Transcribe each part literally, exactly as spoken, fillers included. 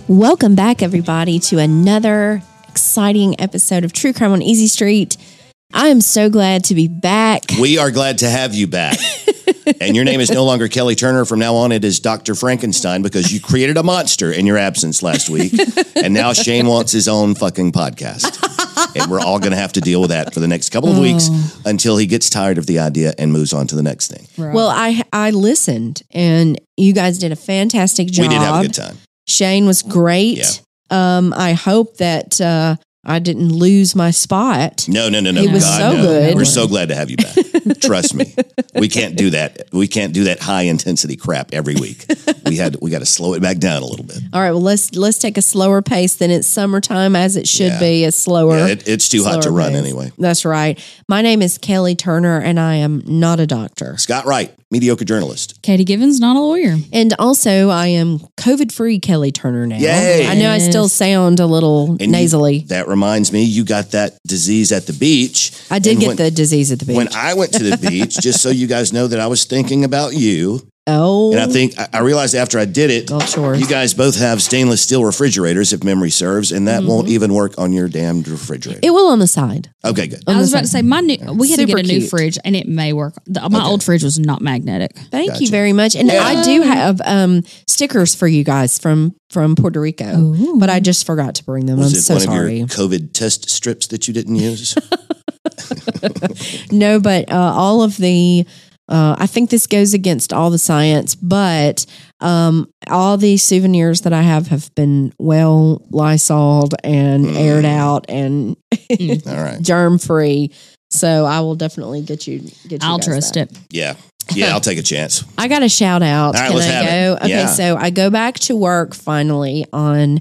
Welcome back, everybody, to another exciting episode of True Crime on Easy Street. I am so glad to be back. We are glad to have you back. And your name is no longer Kelly Turner. From now on, it is Doctor Frankenstein, because you created a monster in your absence last week. And now Shane wants his own fucking podcast. And we're all going to have to deal with that for the next couple of weeks until he gets tired of the idea and moves on to the next thing. Right. Well, I I listened, and you guys did a fantastic job. We did have a good time. Shane was great. Yeah. Um, I hope that uh, I didn't lose my spot. No, no, no, no. He was God, so no. good. We're so glad to have you back. Trust me. We can't do that. We can't do that high intensity crap every week. We had we got to slow it back down a little bit. All right. Well, let's let's take a slower pace than it's summertime, as it should Yeah. be. A slower. Yeah, it, it's too hot to slower run pace. anyway. That's right. My name is Kelly Turner, and I am not a doctor. Scott Wright, mediocre journalist. Katie Givens, not a lawyer. And also, I am COVID-free Kelly Turner now. Yay. I know I still sound a little And you- nasally. that reminds me, you got that disease at the beach. I did And get when- the disease at the beach. When I went to the beach, just so you guys know that I was thinking about you. oh, And I think I I realized after I did it, Gulf Shores. you guys both have stainless steel refrigerators, if memory serves, and that won't even work on your damned refrigerator. It will on the side. Okay, good. On I was the about to side. say my new. We had to Super get a new cute. fridge, and it may work. The, my Okay. old fridge was not magnetic. Thank Gotcha. you very much. And Yeah. I do have um, stickers for you guys from from Puerto Rico, Ooh. but I just forgot to bring them. Was I'm it so one sorry. of your COVID test strips that you didn't use? No, but uh, all of the, uh, I think this goes against all the science, but um, all the souvenirs that I have have been well Lysoled and Mm. aired out and All right. germ free. So I will definitely get you. Get you I'll guys trust that. it. Yeah. Yeah, I'll take a chance. I got a shout out. All right, Can let's I have go? it. Okay, Yeah. so I go back to work finally on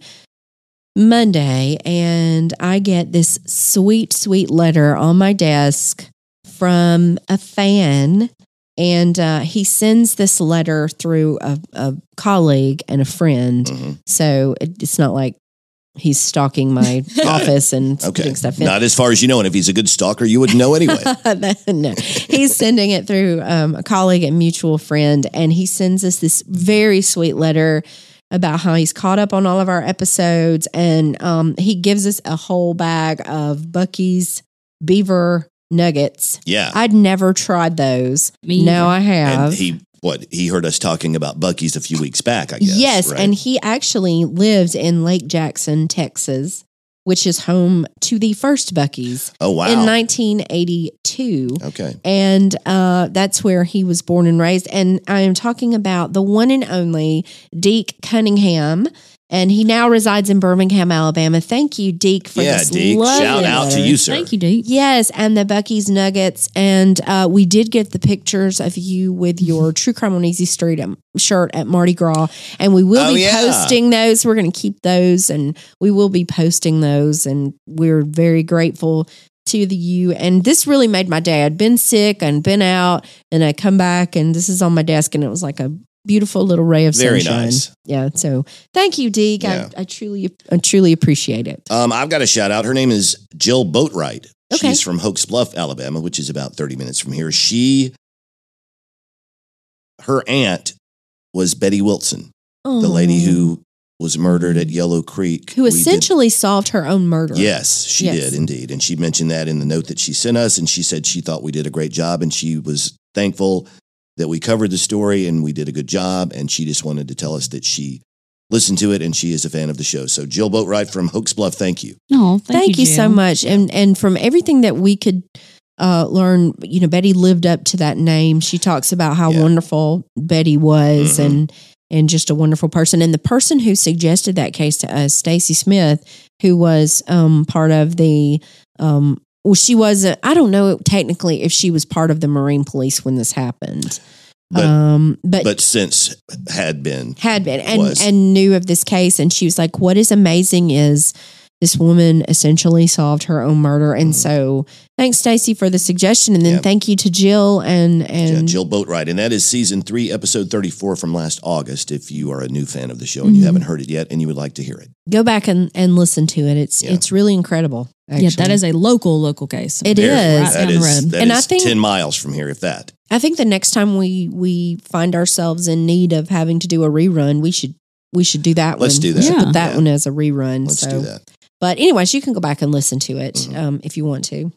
Monday, and I get this sweet, sweet letter on my desk from a fan. And uh, he sends this letter through a, a colleague and a friend. Mhm. So it, it's not like he's stalking my office and Okay. putting stuff in. Not as far as you know, and if he's a good stalker, you would know anyway. No, he's sending it through um, a colleague and mutual friend, and he sends us this very sweet letter about how he's caught up on all of our episodes, and um, he gives us a whole bag of Buc-ee's beaver nuggets. Yeah. I'd never tried those. Me Now I And have. he, what, he heard us talking about Buc-ee's a few weeks back, I guess. Yes, right? and he actually lived in Lake Jackson, Texas, which is home to the first Buc-ee's Oh, wow. in nineteen eighty-two. Okay. And uh, that's where he was born and raised. And I am talking about the one and only Deke Cunningham. And he now resides in Birmingham, Alabama. Thank you, Deke, for Yeah, this Deke. lovely Shout out to letter. you, sir. Thank you, Dee. Yes, and the Buc-ee's Nuggets. And uh, we did get the pictures of you with your True Crime on Easy Street um, shirt at Mardi Gras. And we will Oh, be yeah. posting those. We're going to keep those, and we will be posting those. And we're very grateful to the you. And this really made my day. I'd been sick and been out, and I come back, and this is on my desk, and it was like a beautiful little ray of Very sunshine. nice. Yeah. So thank you, Deke. Yeah. I, I truly, I truly appreciate it. Um, I've got a shout out. Her name is Jill Boatwright. Okay. She's from Hokes Bluff, Alabama, which is about thirty minutes from here. She, her aunt was Betty Wilson, the lady who was murdered at Yellow Creek. Who We did- essentially solved her own murder. Yes, she Yes. did indeed. And she mentioned that in the note that she sent us. And she said she thought we did a great job, and she was thankful that we covered the story and we did a good job. And she just wanted to tell us that she listened to it and she is a fan of the show. So Jill Boatwright from Hokes Bluff, thank you. No, thank, Thank, you, so Jill. much. And and from everything that we could uh, learn, you know, Betty lived up to that name. She talks about how Yeah. wonderful Betty was Mhm. and and just a wonderful person. And the person who suggested that case to us, Stacy Smith, who was um, part of the um, well, she was a, I don't know technically if she was part of the Marine Police when this happened. But- um, but But since had been, had been and was. and knew of this case, and she was like, what is amazing is this woman essentially solved her own murder. And Mhm. so thanks, Stacy, for the suggestion, and then Yep. thank you to Jill and Yeah, and Jill Boatwright. And that is season three, episode thirty-four from last August. If you are a new fan of the show and you Mhm. haven't heard it yet and you would like to hear it. go back and, and listen to it. It's Yeah. it's really incredible. Actually. Yeah, that is a local, local case. It Very- is. Right That down the is, road. that And I is think- ten miles from here, if that. I think the next time we we find ourselves in need of having to do a rerun, we should we should do that Let's one. do We should that. put that Yeah. one as a rerun. Let's so. do that. But anyways, you can go back and listen to it Mhm. um, if you want to.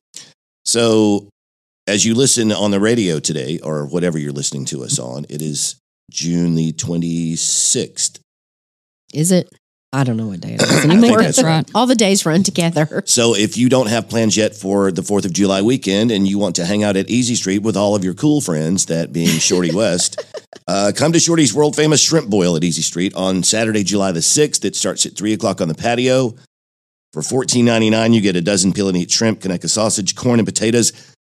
So, as you listen on the radio today, or whatever you're listening to us on, it is June the twenty-sixth. Is it? I don't know what day it is I think anymore. that's right. All the days run together. So, if you don't have plans yet for the fourth of July weekend and you want to hang out at Easy Street with all of your cool friends, that being Shorty West, uh, come to Shorty's world famous shrimp boil at Easy Street on Saturday, July the sixth. It starts at three o'clock on the patio. For fourteen ninety-nine, you get a dozen peel and eat shrimp, Kaneka sausage, corn, and potatoes.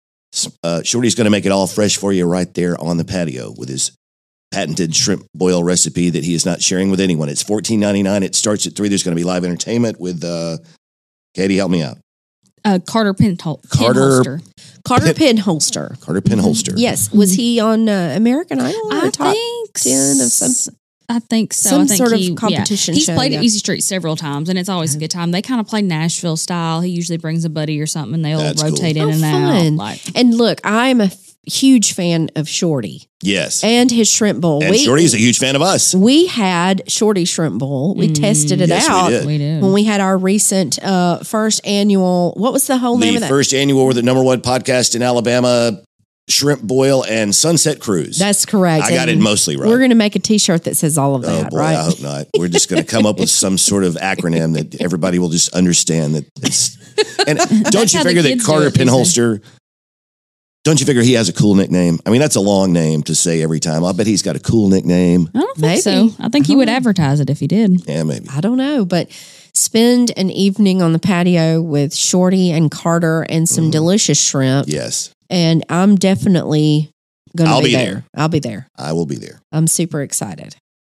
Uh, Shorty's going to make it all fresh for you right there on the patio with his patented shrimp boil recipe that he is not sharing with anyone. It's fourteen ninety-nine. It starts at three. There's going to be live entertainment with, uh, Katie, help me out. Uh, Carter Pinhol- Carter- Pinholster. Carter Pinholster. Carter Pinholster. Yes. Was he on uh, American Idol? Or I top think ten of some- s- I think so. some I think sort of he, competition Yeah. He's show, played yeah. at Easy Street several times, and it's always a good time. They kind of play Nashville style. He usually brings a buddy or something, and they'll That's rotate cool. in Oh, and fun. out. Like, And look, I'm a f- huge fan of Shorty Yes. and his shrimp bowl. And we, Shorty's a huge fan of us. we had Shorty shrimp bowl. We Mm, tested it yes, we out did. we do. when we had our recent uh, first annual. What was the whole name The of that? first annual with the number one podcast in Alabama, Shrimp Boil and Sunset Cruise. That's correct. I got it And mostly right. We're going to make a T-shirt that says all of Oh that, boy, right? I hope not. We're just going to come up with some sort of acronym that everybody will just understand that it's. And don't That's you how the figure that kids do Carter it these Pinholster? Don't you figure he has a cool nickname? I mean, that's a long name to say every time. I bet he's got a cool nickname. I don't think Maybe. so. I think he I would don't know. advertise it if he did. Yeah, maybe. I don't know, but spend an evening on the patio with Shorty and Carter and some Mhm. delicious shrimp. Yes, And I'm definitely going I'll to be, be there. there. I'll be there. I will be there. I'm super excited.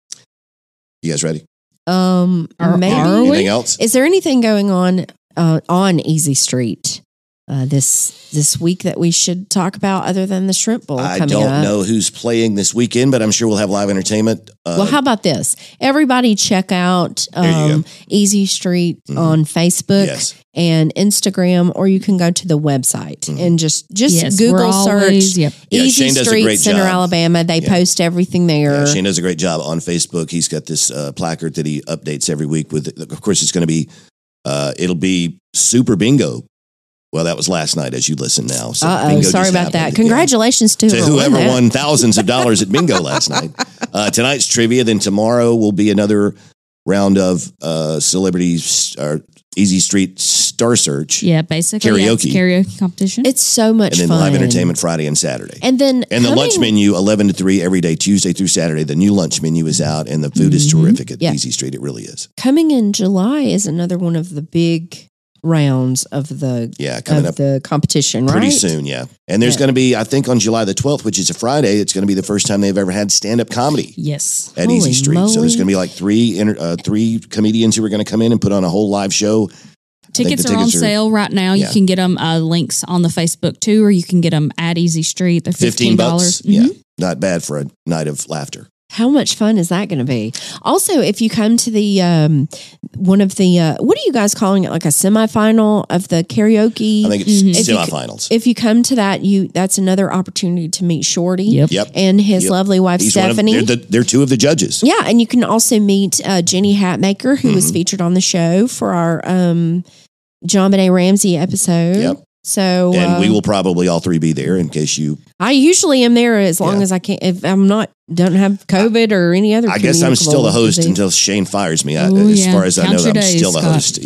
You guys ready? Um, Are- maybe. are we? Anything else? Is there anything going on uh, on Easy Street uh, this this week that we should talk about other than the shrimp bowl I coming don't up? know who's playing this weekend, but I'm sure we'll have live entertainment. Uh, Well, how about this? Everybody check out There you um, Easy Street Mhm. on Facebook yes, and Instagram, or you can go to the website Mhm. and just just Yes, we're Google always- search Yep. Yeah, Easy Shane does a Street, great Center, job. Alabama. They Yeah. post everything there. yeah, Shane does a great job on Facebook. He's got this uh, placard that he updates every week with. Of course, it's going to be. Uh, it'll be Super Bingo. Well, that was last night as you listen now. So Uh oh, bingo sorry just about happened. that. Yeah. Congratulations to, To whoever that. won thousands of dollars at bingo last night. Uh, tonight's trivia. Then tomorrow will be another round of uh, celebrities or Easy Street Star Search. Yeah, basically yeah, it's a Karaoke. karaoke competition. It's so much And then fun. live entertainment Friday and Saturday. And then And the lunch coming- menu, eleven to three every day, Tuesday through Saturday. The new lunch menu is out, and the food is Mhm. terrific at Yeah. Easy Street. It really is. coming in July is another one of the big rounds of the Yeah, coming of up the competition, pretty right? soon. Yeah. And there's Yeah. going to be, I think, on July the twelfth, which is a Friday, it's going to be the first time they've ever had stand up comedy yes. at Holy Easy Street. So there's moly. going to be like three inter, uh, three comedians who are going to come in and put on a whole live show. think Tickets the are on tickets are- sale right now. Yeah. You can get them uh, links on the Facebook too, or you can get them at Easy Street. They're fifteen fifteen dollars. bucks. Yeah. Not bad for a night of laughter. How much fun is that going to be? Also, if you come to the um, one of the uh, what are you guys calling it? Like a semifinal of the karaoke. I think it's Mhm. If you c- semifinals. if you come to that, you that's another opportunity to meet Shorty Yep. Yep. and his Yep. lovely wife He's one of, Stephanie. they're, the, they're two of the judges. Yeah, and you can also meet uh, Jenny Hatmaker, who was Mhm. featured on the show for our um, John Benet Ramsey episode. Yep. So, And uh, we will probably all three be there in case you. I usually am there as long Yeah. as I can. If I'm not, don't have COVID or any other. I guess I'm still the communicable host disease. until Shane fires me. I, Oh, as yeah. far as I Count know, your I'm days, still the Scott. host.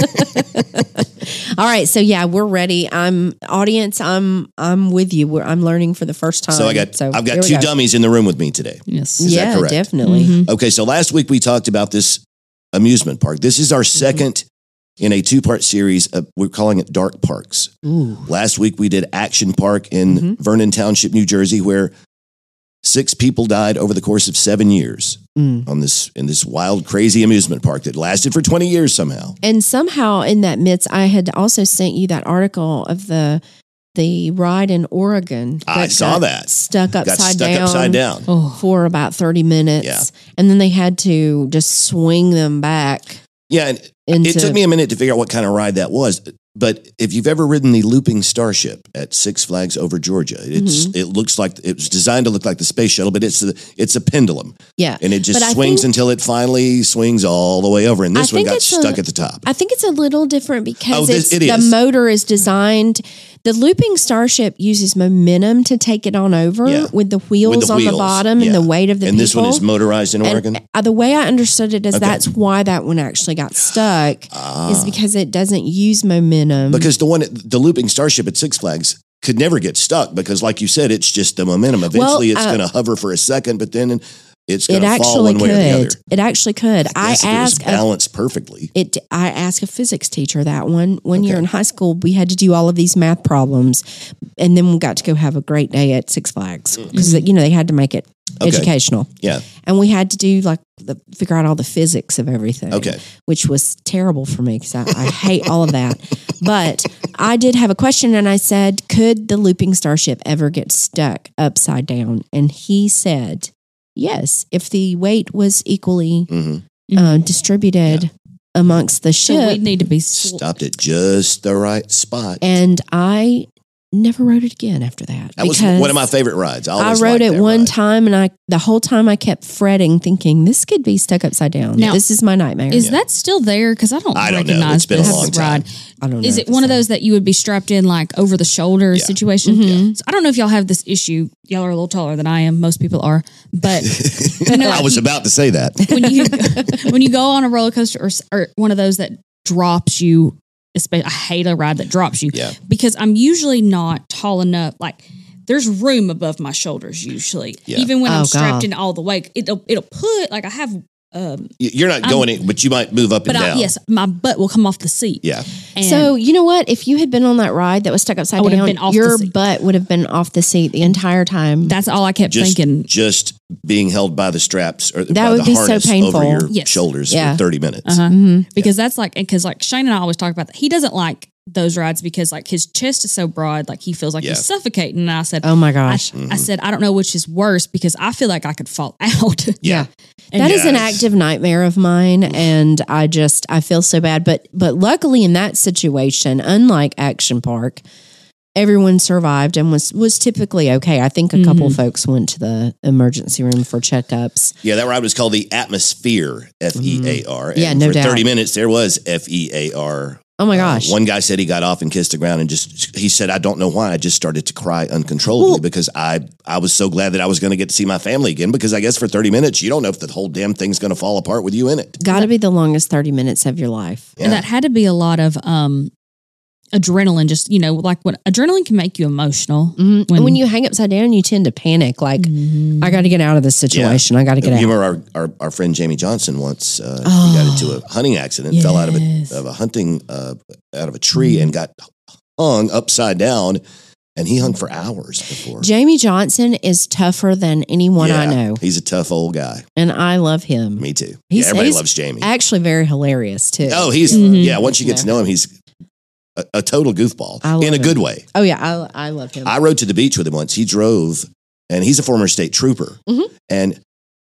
Yeah. All right, so yeah, we're ready. I'm audience. I'm I'm with you. We're, I'm learning for the first time. so I got So I've here got we two go. dummies in the room with me today. Yes. Is that yeah, correct? definitely. Mhm. Okay, so last week we talked about this amusement park. This is our Mm-hmm. second in a two part series. Of, we're calling it Dark Parks. Ooh. Last week we did Action Park in Mhm. Vernon Township, New Jersey, where six people died over the course of seven years Mm. on this in this wild, crazy amusement park that lasted for twenty years somehow. And somehow in that midst, I had also sent you that article of the the ride in Oregon. I that saw got that. stuck Got upside stuck down. upside down. Oh. for about thirty minutes. Yeah. And then they had to just swing them back. Yeah, and into. It took me a minute to figure out what kind of ride that was. But if you've ever ridden the Looping Starship at Six Flags Over Georgia, it's Mhm. it looks like it was designed to look like the space shuttle, but it's a, it's a pendulum, yeah. and it just But I swings think- until it finally swings all the way over. And this I one think got it's stuck a- at the top. I think it's a little different because Oh, this- it's, it the is. motor is designed. The Looping Starship uses momentum to take it on over Yeah. with the wheels With the on the wheels, bottom and yeah. the weight of the and people. this one is motorized in Oregon. And uh, the way I understood it is Okay. that's why that one actually got stuck Ah. is because it doesn't use momentum. Because the one, at- the Looping Starship at Six Flags could never get stuck because, like you said, it's just the momentum. Eventually, it's uh, going to hover for a second, but then it's it going to fall actually one way or the other. could. It actually could. I Yes, if it was asked a balanced perfectly. it I asked a physics teacher that one one year Okay. in high school. We had to do all of these math problems, and then we got to go have a great day at Six Flags because you know they had to make it Okay. educational, Yeah. and we had to do like the figure out all the physics of everything. Okay. which was terrible for me because I, I hate all of that. But I did have a question, and I said, "Could the Looping Starship ever get stuck upside down?" And he said, "Yes, if the weight was equally hmm uh, distributed amongst the So ship." we need to be sl- Stopped at just the right spot. And I never rode it again after that. That was because one of my favorite rides. I, I always rode liked it that one ride. time, and I the whole time I kept fretting, thinking this could be stuck upside down. Now, this is my nightmare. Is that still there? Because I don't, I don't know. recognize It's been a this long time. ride. I don't know. Is if it it's one of there. those that you would be strapped in like over the shoulder Yeah. situation? Mhm. So I don't know if y'all have this issue. Y'all are a little taller than I am. Most people are, but you know, I was about to say that. when you when you go on a roller coaster or, s- or one of those that drops you, especially, I hate a ride that drops you Yeah. because I'm usually not tall enough. Like there's room above my shoulders usually, Yeah. even when Oh, I'm strapped God. in all the way. It'll it'll put like I have. Um, Y- You're not going in, but you might move up and but I, down. yes, my butt will come off the seat. Yeah. And So you know what? If you had been on that ride that was stuck upside I would have down, been off the your seat. butt would have been off the seat the entire time. that's all I kept Just, thinking. just being held by the straps or That by would the be so harness painful. over your Yes. shoulders Yeah. for thirty minutes. Uh-huh. Mhm. Because that's like, because like Shane and I always talk about that. He doesn't like those rides because like his chest is so broad, like he feels like Yeah. he's suffocating. And I said, Oh my I, gosh. Mm-hmm. I said, I don't know which is worse because I feel like I could fall out. Yeah. And That is an Yes. active nightmare of mine, and I just I feel so bad. But but luckily in that situation, unlike Action Park, everyone survived and was was typically okay. I think a couple Mhm. folks went to the emergency room for checkups. Yeah, that ride was called the Atmosphere, F E A R. Yeah, and no for doubt. thirty minutes, there was F E A R. Oh my Uh, gosh. one guy said he got off and kissed the ground and just, he said, I don't know why. I just started to cry uncontrollably Well- because I, I was so glad that I was going to get to see my family again because I guess for thirty minutes, you don't know if the whole damn thing's going to fall apart with you in it. Got to be the longest thirty minutes of your life. Yeah. And that had to be a lot of um, adrenaline, just, you know, like when adrenaline can make you emotional. Mhm. When- and when you hang upside down, you tend to panic. Like, I got to get out of this situation. I got to get You out. remember our, our, our friend Jamie Johnson once, uh, Oh. he got into a hunting accident, fell out of a, Yes. of a hunting, uh, out of a tree and got hung upside down and he hung for hours before. Jamie Johnson is tougher than anyone I Yeah, know, He's a tough old guy. and I love him. Me too. He's- yeah, everybody he's loves Jamie. Actually, very hilarious too. Oh, he's Mhm. yeah. Once you get to know him, he's a, a total goofball I love in a him. good way. Oh yeah, I I love him. I rode to the beach with him once. He drove, and he's a former state trooper. Mhm. And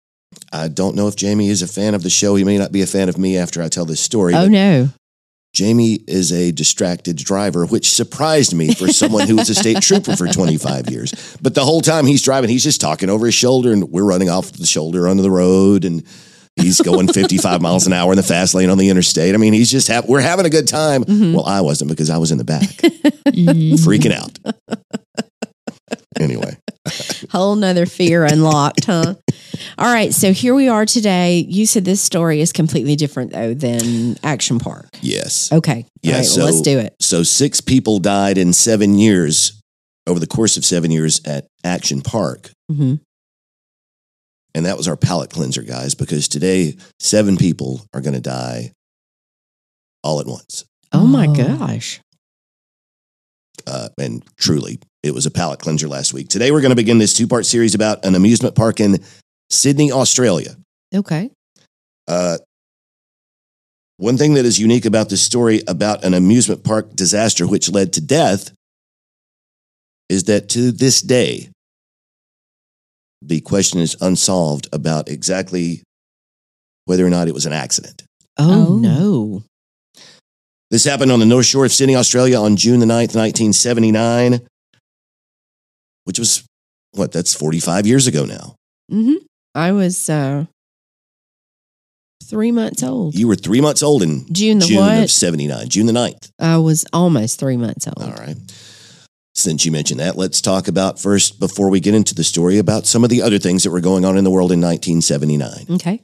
I don't know if Jamie is a fan of the show. He may not be a fan of me after I tell this story. oh but no, Jamie is a distracted driver, which surprised me for someone who was a state trooper for twenty-five years. But the whole time he's driving, he's just talking over his shoulder, and we're running off the shoulder onto the road, and he's going fifty-five miles an hour in the fast lane on the interstate. I mean, he's just ha- we're having a good time. Mhm. Well, I wasn't because I was in the back, Mhm. freaking out. Anyway, whole nother fear unlocked, huh? All right, so here we are today. You said this story is completely different though than Action Park. yes. Okay, Yeah, all right, so- well, let's do it. So six people died in seven years over the course of seven years at Action Park. hmm And that was our palate cleanser, guys, because today seven people are going to die all at once. Oh my Oh. gosh. Uh, and truly, it was a palate cleanser last week. Today, we're going to begin this two part series about an amusement park in Sydney, Australia. Okay. Uh, one thing that is unique about this story about an amusement park disaster which led to death is that to this day, the question is unsolved about exactly whether or not it was an accident. Oh, Oh. no. This happened on the North Shore of Sydney, Australia on June the ninth, nineteen seventy-nine, which was, what, that's forty-five years ago now. Mm-hmm. I was uh, three months old. You were three months old in June the June what? of seventy-nine, June the ninth. I was almost three months old. All right. Since you mentioned that, let's talk about first, before we get into the story, about some of the other things that were going on in the world in nineteen seventy-nine. Okay.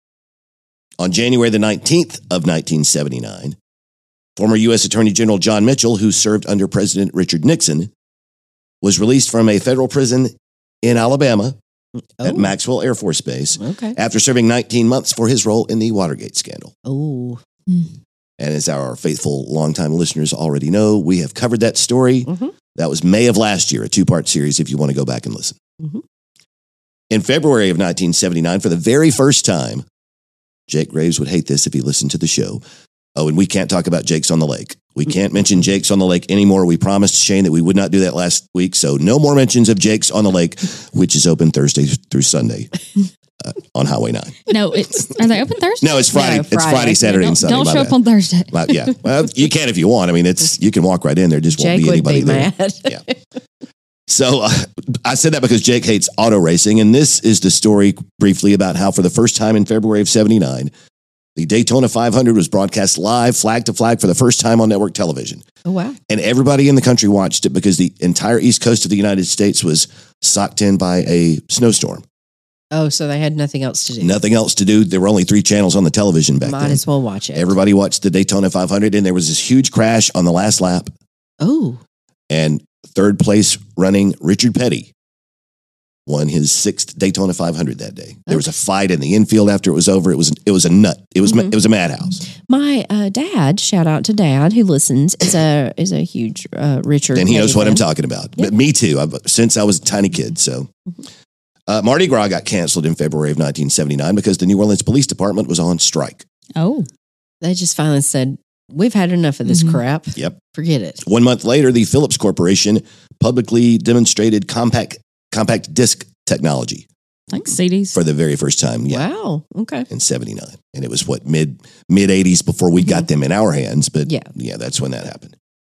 On January the nineteenth of nineteen seventy-nine, former U S Attorney General John Mitchell, who served under President Richard Nixon, was released from a federal prison in Alabama at Oh. Maxwell Air Force Base Okay. after serving nineteen months for his role in the Watergate scandal. Oh. And as our faithful longtime listeners already know, we have covered that story. Mm-hmm. That was May of last year, a two-part series if you want to go back and listen. Mhm. In February of nineteen seventy-nine, for the very first time, Jake Graves would hate this if he listened to the show. Oh, and we can't talk about Jake's on the Lake. We can't mention Jake's on the Lake anymore. We promised Shane that we would not do that last week, so no more mentions of Jake's on the Lake, which is open Thursday through Sunday uh, on Highway nine. No, it's are they open Thursday? No, it's Friday. No, It's Friday. Friday, Saturday, don't and Sunday. don't my show bad. up on Thursday. Well, yeah, well, you can if you want. I mean, it's you can walk right in there. Just won't Jake be would anybody be there. mad. Yeah. So uh, I said that because Jake hates auto racing, and this is the story briefly about how, for the first time in February of seventy-nine, the Daytona five hundred was broadcast live, flag to flag, for the first time on network television, Oh, wow. and everybody in the country watched it because the entire east coast of the United States was socked in by a snowstorm. Oh, so they had nothing else to do. Nothing else to do. There were only three channels on the television back Might then. as well watch it. Everybody watched the Daytona five hundred, and there was this huge crash on the last lap. Oh. And third place running Richard Petty won his sixth Daytona five hundred that day. There was a fight in the infield after it was over. It was it was a nut. It was Mhm. it was a madhouse. My uh, dad, shout out to Dad who listens, is a is a huge uh, Richard. And he knows Petty what I'm fan. talking about. Yeah. But me too. I've, since I was a tiny kid. So uh, Mardi Gras got canceled in February of nineteen seventy-nine because the New Orleans Police Department was on strike. Oh, They just finally said, "We've had enough of this Mhm. crap. Yep. Forget it." One month later, the Philips Corporation publicly demonstrated compact compact disc technology like C Ds. for the very first time. Yeah. Wow. Okay. In seventy-nine. And it was what, mid mid eighties before we got them in our hands. But Yeah. yeah, that's when that happened.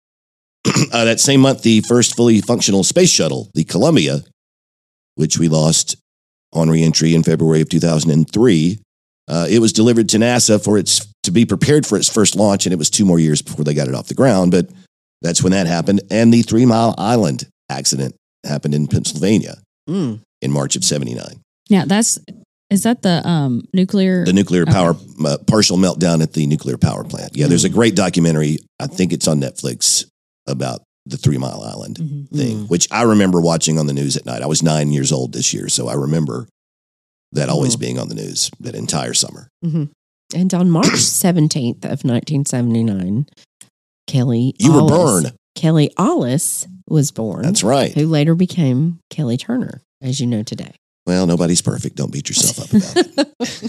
uh, that same month, the first fully functional space shuttle, the Columbia, which we lost on reentry in February of two thousand three, uh, it was delivered to NASA for its to be prepared for its first launch, and it was two more years before they got it off the ground. But that's when that happened. And the Three Mile Island accident happened in Pennsylvania Mm. in March of seventy-nine. Yeah, that's is that the um nuclear? The nuclear Okay. power uh, partial meltdown at the nuclear power plant. Yeah, there's a great documentary. I think it's on Netflix about the Three Mile Island Mhm. thing, Mm. which I remember watching on the news at night. I was nine years old this year, so I remember that always Mhm. being on the news that entire summer. hmm And on March seventeenth of nineteen seventy-nine, Kelly You were Ollis- born. Kelly Ollis was born. That's right. Who later became Kelly Turner, as you know today. Well, nobody's perfect. Don't beat yourself up about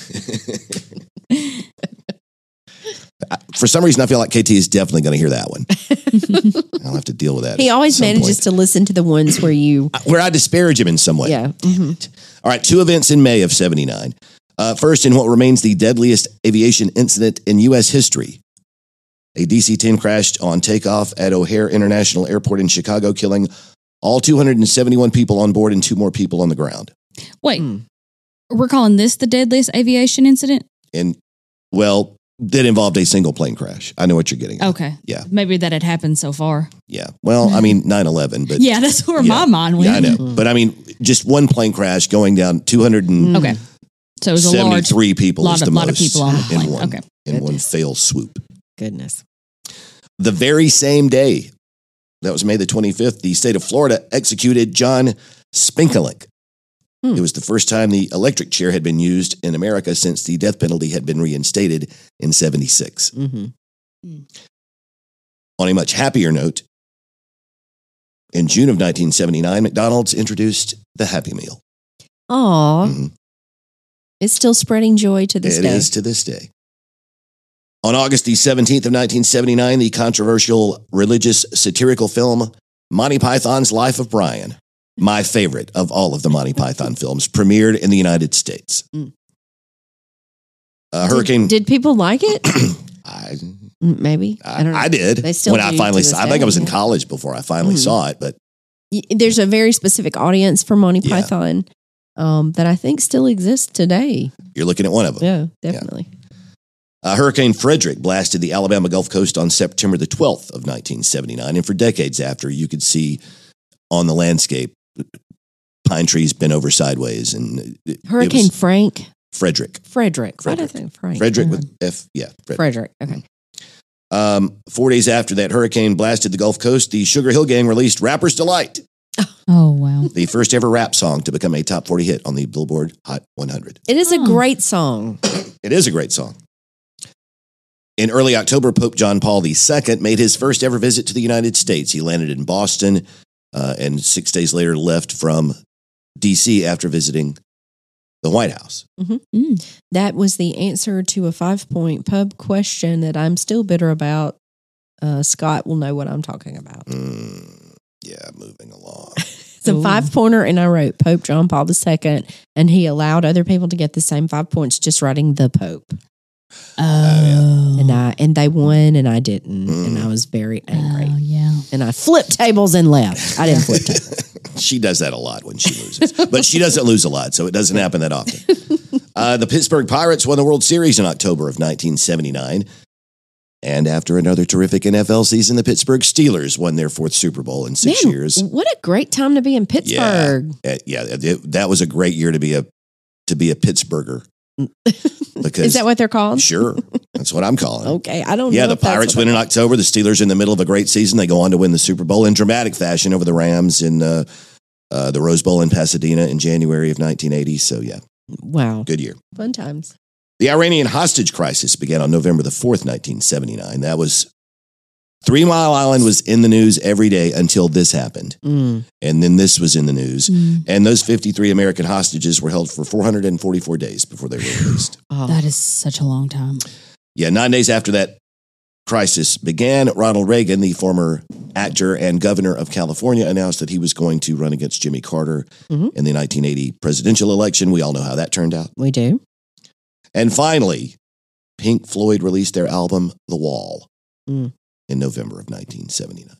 it. I- For some reason, I feel like K T is definitely going to hear that one. I'll have to deal with that. He at always some manages point. to listen to the ones where you, Where I disparage him in some way. yeah. mhm. All right, two events in May of seventy-nine. Uh, first, in what remains the deadliest aviation incident in U S history, a D C ten crashed on takeoff at O'Hare International Airport in Chicago, killing all two hundred seventy-one people on board and two more people on the ground. Wait, Mm. we're calling this the deadliest aviation incident? And, well, that involved a single plane crash. I know what you're getting at. Okay, Yeah. maybe that had happened so far. Yeah. Well, I mean, nine eleven, but Yeah, that's where yeah. my mind went. yeah, I know. Mhm. But I mean, just one plane crash going down two hundred Okay, so it was a large seventy-three people lot is of the lot of most people on the in plane. one, Okay, in one Goodness. fail swoop. Goodness. The very same day, that was May the twenty-fifth, the state of Florida executed John Spinkalik. Hmm. It was the first time the electric chair had been used in America since the death penalty had been reinstated in seventy-six. hmm On a much happier note, in June of nineteen seventy-nine, McDonald's introduced the Happy Meal. Aw, Mhm. it's still spreading joy to this It day. is to this day. On August the seventeenth of nineteen seventy-nine, the controversial religious satirical film Monty Python's Life of Brian, my favorite of all of the Monty Python films, premiered in the United States. Mm. Uh, Hurricane. Did, did people like it? I, Mm, Maybe. I I, don't know. I did They still when I do finally to saw. this I think I day, was in yeah. college before I finally Mhm. saw it, but Y- There's a very specific audience for Monty Yeah. Python um, that I think still exists today. you're looking at one of them. Yeah, definitely. Uh, Hurricane Frederick blasted the Alabama Gulf Coast on September the twelfth of nineteen seventy-nine, and for decades after, you could see on the landscape pine trees bent over sideways, and it- it Hurricane was Frank, Frederick. Frederick. Why did I Frederick. think Frank? Frederick Uh, with F. Yeah, Frederick. Frederick. Okay. Um, four days after that hurricane blasted the Gulf Coast, the Sugar Hill Gang released Rapper's Delight, Oh, wow. the first ever rap song to become a top forty hit on the Billboard Hot one hundred. It is a Oh. great song. It is a great song. In early October, Pope John Paul the Second made his first ever visit to the United States. He landed in Boston uh, and six days later left from D C after visiting the White House. Mm. That was the answer to a five point pub question that I'm still bitter about. Uh, Scott will know what I'm talking about. Mm, yeah, moving along. It's a Ooh. five pointer, and I wrote Pope John Paul the Second, and he allowed other people to get the same five points, just writing the Pope. Oh. And I and they won, and I didn't, Mm. and I was very angry. Oh, yeah. And I flipped tables and left. I didn't flip tables. She does that a lot when she loses, but she doesn't lose a lot, so it doesn't happen that often. Uh, the Pittsburgh Pirates won the World Series in October of nineteen seventy-nine. And after another terrific N F L season, the Pittsburgh Steelers won their fourth Super Bowl in six Man, years. what a great time to be in Pittsburgh. Uh, yeah, it- that was a great year to be a to be a Pittsburgher. Because Is that what they're called? Sure, that's what I'm calling. it. Okay, I don't Yeah, know. the if that's Pirates what win in October. The Steelers in the middle of a great season. They go on to win the Super Bowl in dramatic fashion over the Rams in uh, uh, the Rose Bowl in Pasadena in January of nineteen eighty. So yeah, Wow, good year. fun times. The Iranian hostage crisis began on November the fourth, nineteen seventy-nine. That was Three Mile Island was in the news every day until this happened. Mm. And then this was in the news. Mm. And those fifty-three American hostages were held for four hundred forty-four days before they were released. Oh. That is such a long time. Yeah, nine days after that crisis began, Ronald Reagan, the former actor and governor of California, announced that he was going to run against Jimmy Carter Mhm. in the nineteen eighty presidential election. We all know how that turned out. We do. And finally, Pink Floyd released their album, The Wall, Mm. in November of nineteen seventy-nine.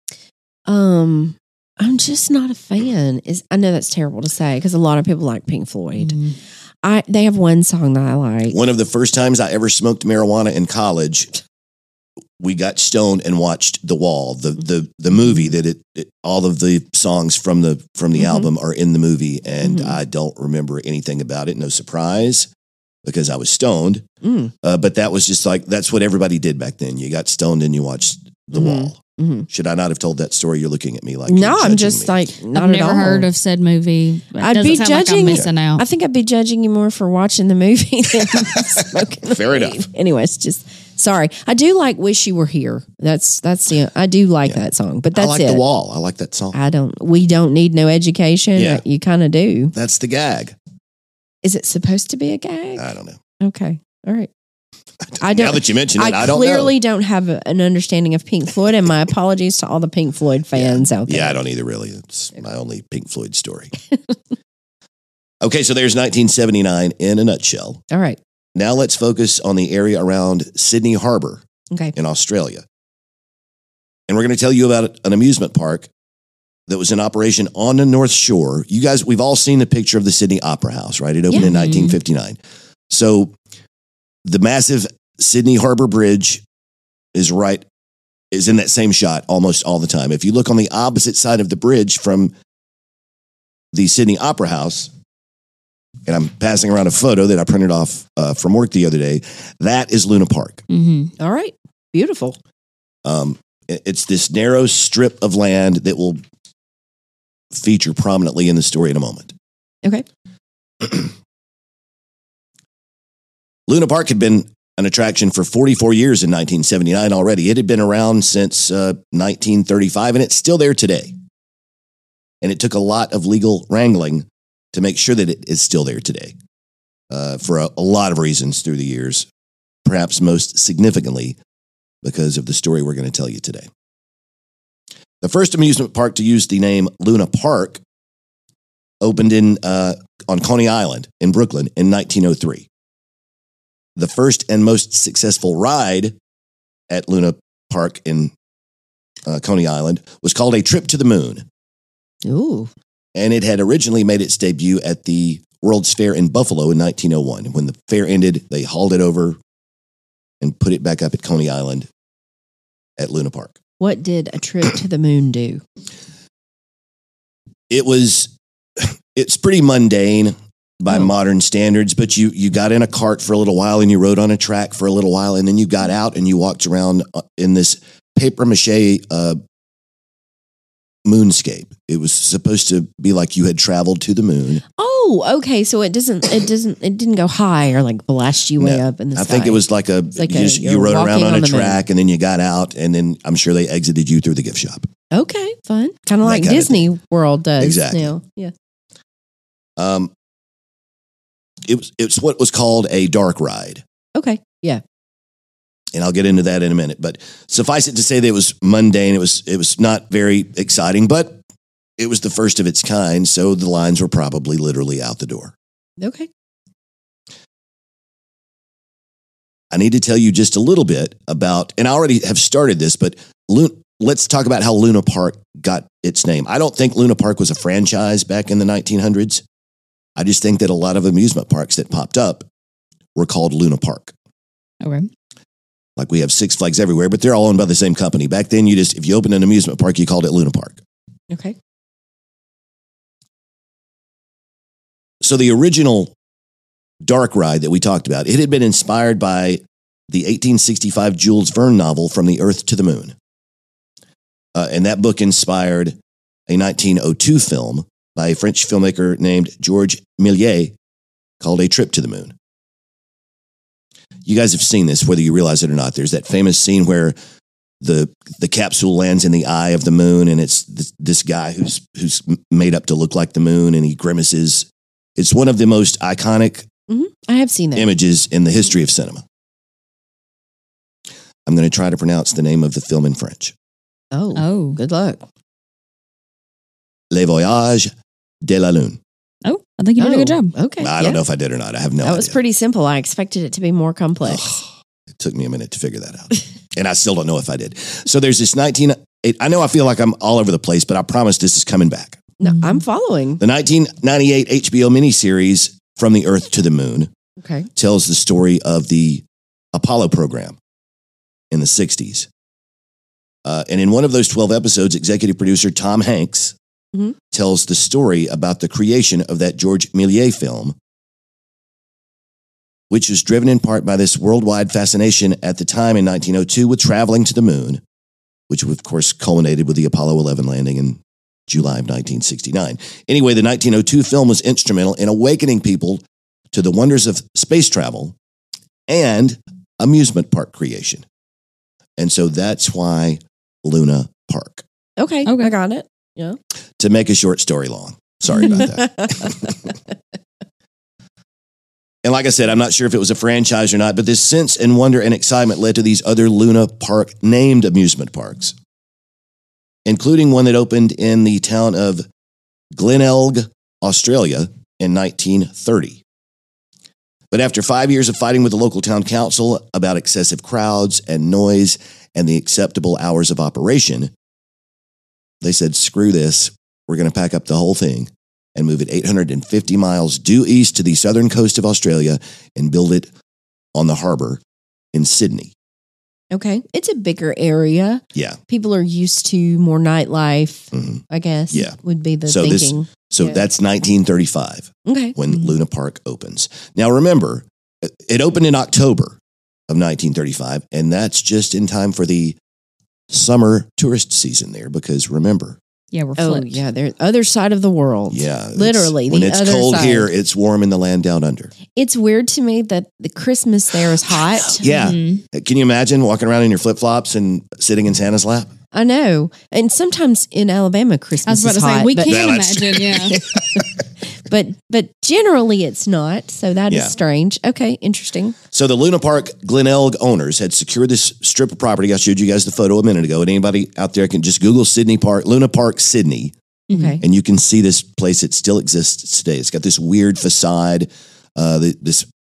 Um, I'm just not a fan. Is I know that's terrible to say because a lot of people like Pink Floyd. Mm. I they have one song that I like. One of the first times I ever smoked marijuana in college, we got stoned and watched The Wall, the the the movie that it, it all of the songs from the from the Mhm. album are in the movie, and Mhm. I don't remember anything about it. No surprise, because I was stoned. Mm. Uh, but that was just like that's what everybody did back then. You got stoned and you watched The Mhm. Wall. Mhm. Should I not have told that story? You're looking at me like No, you're I'm judging just me. like not I've at never all. heard of said movie. It I'd doesn't be sound like judging- I'm missing out. I think I'd be judging you more for watching the movie than smoking. the Fair weed. enough. Anyways, just sorry. I do like "Wish You Were Here." That's that's the I do like Yeah. that song, but I that's like it. The Wall. I like that song. I don't. We don't need no education. Yeah. You kind of do. That's the gag. Is it supposed to be a gag? I don't know. Okay. All right. I now don't. that you mention it, I, I, don't clearly know. don't have a- an understanding of Pink Floyd, and my apologies to all the Pink Floyd fans out there. Yeah, I don't either, really. It's my only Pink Floyd story. Okay, so there's nineteen seventy-nine in a nutshell. All right. Now let's focus on the area around Sydney Harbor Okay. in Australia. And we're going to tell you about an amusement park that was in operation on the North Shore. You guys, we've all seen the picture of the Sydney Opera House, right? It opened Yeah. in nineteen fifty-nine. So the massive Sydney Harbor Bridge is right, is in that same shot almost all the time. If you look on the opposite side of the bridge from the Sydney Opera House, and I'm passing around a photo that I printed off uh, from work the other day, that is Luna Park. Mm-hmm. All right. Beautiful. Um, it- it's this narrow strip of land that will feature prominently in the story in a moment. Okay. Luna Park had been an attraction for forty-four years in nineteen seventy-nine already. It had been around since uh, nineteen thirty-five, and it's still there today. And it took a lot of legal wrangling to make sure that it is still there today uh, for a, a lot of reasons through the years, perhaps most significantly because of the story we're going to tell you today. The first amusement park to use the name Luna Park opened in uh, on Coney Island in Brooklyn in nineteen oh three. The first and most successful ride at Luna Park in uh, Coney Island was called A Trip to the Moon. Ooh. And it had originally made its debut at the World's Fair in Buffalo in nineteen oh one. When the fair ended, they hauled it over and put it back up at Coney Island at Luna Park. What did A Trip to the Moon do? It was, it's pretty mundane by Oh. modern standards, but you you got in a cart for a little while and you rode on a track for a little while, and then you got out and you walked around in this paper mache uh, moonscape. It was supposed to be like you had traveled to the moon. Oh, okay. So it doesn't. It doesn't. It didn't go high or like blast you way No, up in the I sky. think it was like a, like you, a- just, you you're rode around walking on on a the moon. track and then you got out, and then I'm sure they exited you through the gift shop. Okay, fun. Kind of That like kind of Disney World does Exactly. now. Yeah. Um, it was it's what was called a dark ride. Okay. Yeah. And I'll get into that in a minute. But suffice it to say that it was mundane. It was it was not very exciting, but it was the first of its kind. So the lines were probably literally out the door. Okay. I need to tell you just a little bit about, and I already have started this, but Lu- let's talk about how Luna Park got its name. I don't think Luna Park was a franchise back in the nineteen hundreds. I just think that a lot of amusement parks that popped up were called Luna Park. Okay. Like we have Six Flags everywhere, but they're all owned by the same company. Back then, you just, if you opened an amusement park, you called it Luna Park. Okay. So the original dark ride that we talked about, it had been inspired by the eighteen sixty-five Jules Verne novel From the Earth to the Moon. Uh, and that book inspired a nineteen oh two film by a French filmmaker named Georges Méliès called A Trip to the Moon. You guys have seen this, whether you realize it or not. There's that famous scene where the the capsule lands in the eye of the moon, and it's this, this guy who's who's made up to look like the moon, and he grimaces. It's one of the most iconic hmm I have seen that. images in the history of cinema. I'm going to try to pronounce the name of the film in French. Oh, Oh. good luck. Le Voyage de la Lune. Oh, I think you did a good Oh, job. Okay. I yeah. don't know if I did or not. I have no That idea. was pretty simple. I expected it to be more complex. It took me a minute to figure that out. And I still don't know if I did. So there's this nineteen, it, I know I feel like I'm all over the place, but I promise this is coming back. No, Mhm. I'm following. The nineteen ninety-eight H B O miniseries From the Earth to the Moon Okay. tells the story of the Apollo program in the sixties. Uh, and in one of those twelve episodes, executive producer Tom Hanks Mhm. tells the story about the creation of that Georges Méliès film, which was driven in part by this worldwide fascination at the time in nineteen oh two with traveling to the moon, which of course culminated with the Apollo eleven landing in July of nineteen sixty-nine. Anyway, the nineteen oh two film was instrumental in awakening people to the wonders of space travel and amusement park creation. And so that's why Luna Park. Okay. Okay. I got it. Yeah. To make a short story long. Sorry about that. And like I said, I'm not sure if it was a franchise or not, but this sense and wonder and excitement led to these other Luna Park named amusement parks, including one that opened in the town of Glenelg, Australia in nineteen thirty. But after five years of fighting with the local town council about excessive crowds and noise and the acceptable hours of operation, they said, screw this. We're going to pack up the whole thing and move it eight hundred fifty miles due east to the southern coast of Australia and build it on the harbor in Sydney. Okay. It's a bigger area. Yeah. People are used to more nightlife, Mhm. I guess. Yeah. Would be the So this- thinking. So Yeah. that's nineteen thirty-five Okay. when Mhm. Luna Park opens. Now, remember, it opened in October of nineteen thirty-five, and that's just in time for the summer tourist season there because remember, Yeah, we're Oh, flipped. yeah. They're other side of the world. yeah, it's- Literally, when the it's other cold side. here, it's warm in the land down under. It's weird to me that the Christmas there is hot. Yeah. Mhm. Can you imagine walking around in your flip-flops and sitting in Santa's lap? I know. And sometimes in Alabama, I Christmas was about is to say, hot. we but, can't Yeah, that's imagine. Yeah. but but generally it's not. So that is Yeah. strange. Okay, interesting. So the Luna Park Glenelg owners had secured this strip of property. I showed you guys the photo a minute ago. And anybody out there can just Google Sydney Park, Luna Park, Sydney, Okay. and you can see this place. It still exists today. It's got this weird facade, uh, the, this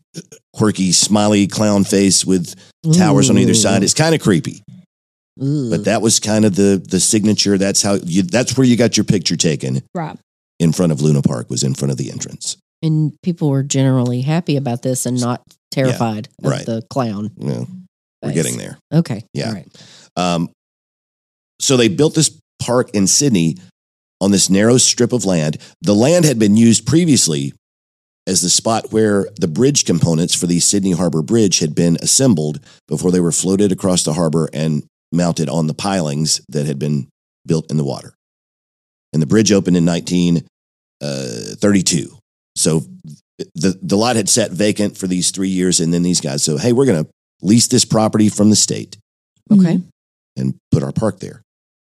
quirky, smiley clown face with towers on either side. It's kind of creepy. Ooh. But that was kind of the the signature. That's how you. That's where you got your picture taken. Right. In front of Luna Park was in front of the entrance. And people were generally happy about this and not terrified Yeah, of right. the clown. Well, we're face. getting there. Okay. Yeah. All right. Um, so they built this park in Sydney on this narrow strip of land. The land had been used previously as the spot where the bridge components for the Sydney Harbor Bridge had been assembled before they were floated across the harbor and mounted on the pilings that had been built in the water. And the bridge opened in nineteen thirty-two. So the, the lot had sat vacant for these three years. And then these guys, so, hey, we're going to lease this property from the state Okay. Mhm. and put our park there.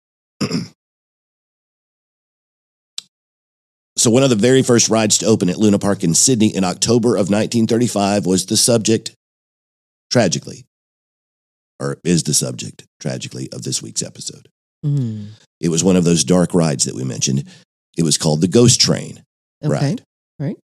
So one of the very first rides to open at Luna Park in Sydney in October of nineteen thirty-five was the subject, tragically, or is the subject, tragically, of this week's episode. Mm. It was one of those dark rides that we mentioned. It was called the Ghost Train Okay. ride. Right.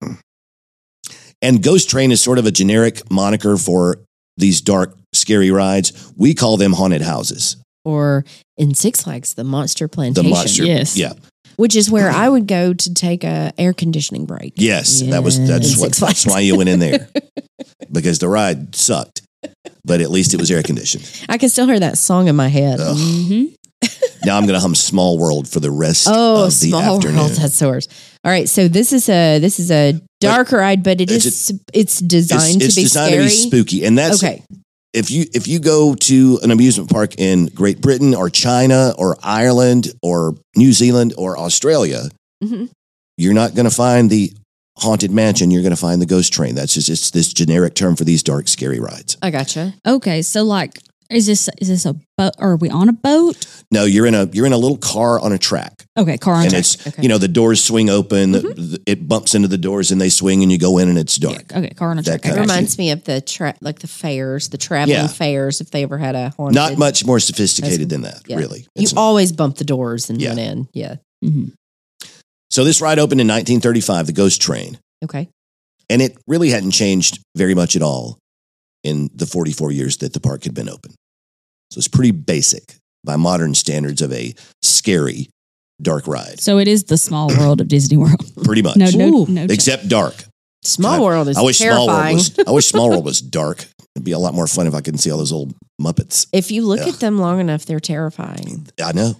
And Ghost Train is sort of a generic moniker for these dark, scary rides. We call them haunted houses. Or in Six Flags, the Monster The Plantation. monster. Yes. Yeah. Which is where I would go to take a air conditioning break. Yes. That was that's Yes. what Six Flags. that's why you went in there. Because the ride sucked. But at least it was air conditioned. I can still hear that song in my head. Ugh. Mhm. Now I'm gonna hum Small World for the rest Oh, of the small afternoon. world, that's yours. All right, so this is a this is a darker ride, but it It's is it's designed it's, it's to be designed scary. to be spooky. And that's Okay, if you if you go to an amusement park in Great Britain or China or Ireland or New Zealand or Australia, Mhm. you're not going to find the haunted mansion. You're going to find the ghost train. That's just it's this generic term for these dark, scary rides. I gotcha. Okay, so like, is this is this a boat? Are we on a boat? No, you're in a you're in a little car on a track, Okay, car on and track. it's Okay. you know the doors swing open, Mhm. the- it bumps into the doors, and they swing, and you go in, and it's dark. Yeah, okay, car on a That track. I kind It of got you. reminds me of the tra- like the fairs, the traveling Yeah. fairs. If they ever had a haunted, Not much more sophisticated than that, Yeah. really. You It's not. always bump the doors and Yeah. went in. Yeah. Mhm. So this ride opened in nineteen thirty-five, the Ghost Train. Okay. And it really hadn't changed very much at all in the forty-four years that the park had been open. So it's pretty basic by modern standards of a scary, dark ride. So it is the small world of Disney World. Pretty much. No, no, Ooh. no. check. Except dark. Small I- World is I wish Small World terrifying. was I wish Small World was dark. It'd be a lot more fun if I could see all those old Muppets. If you look Ugh. at them long enough, they're terrifying. I know.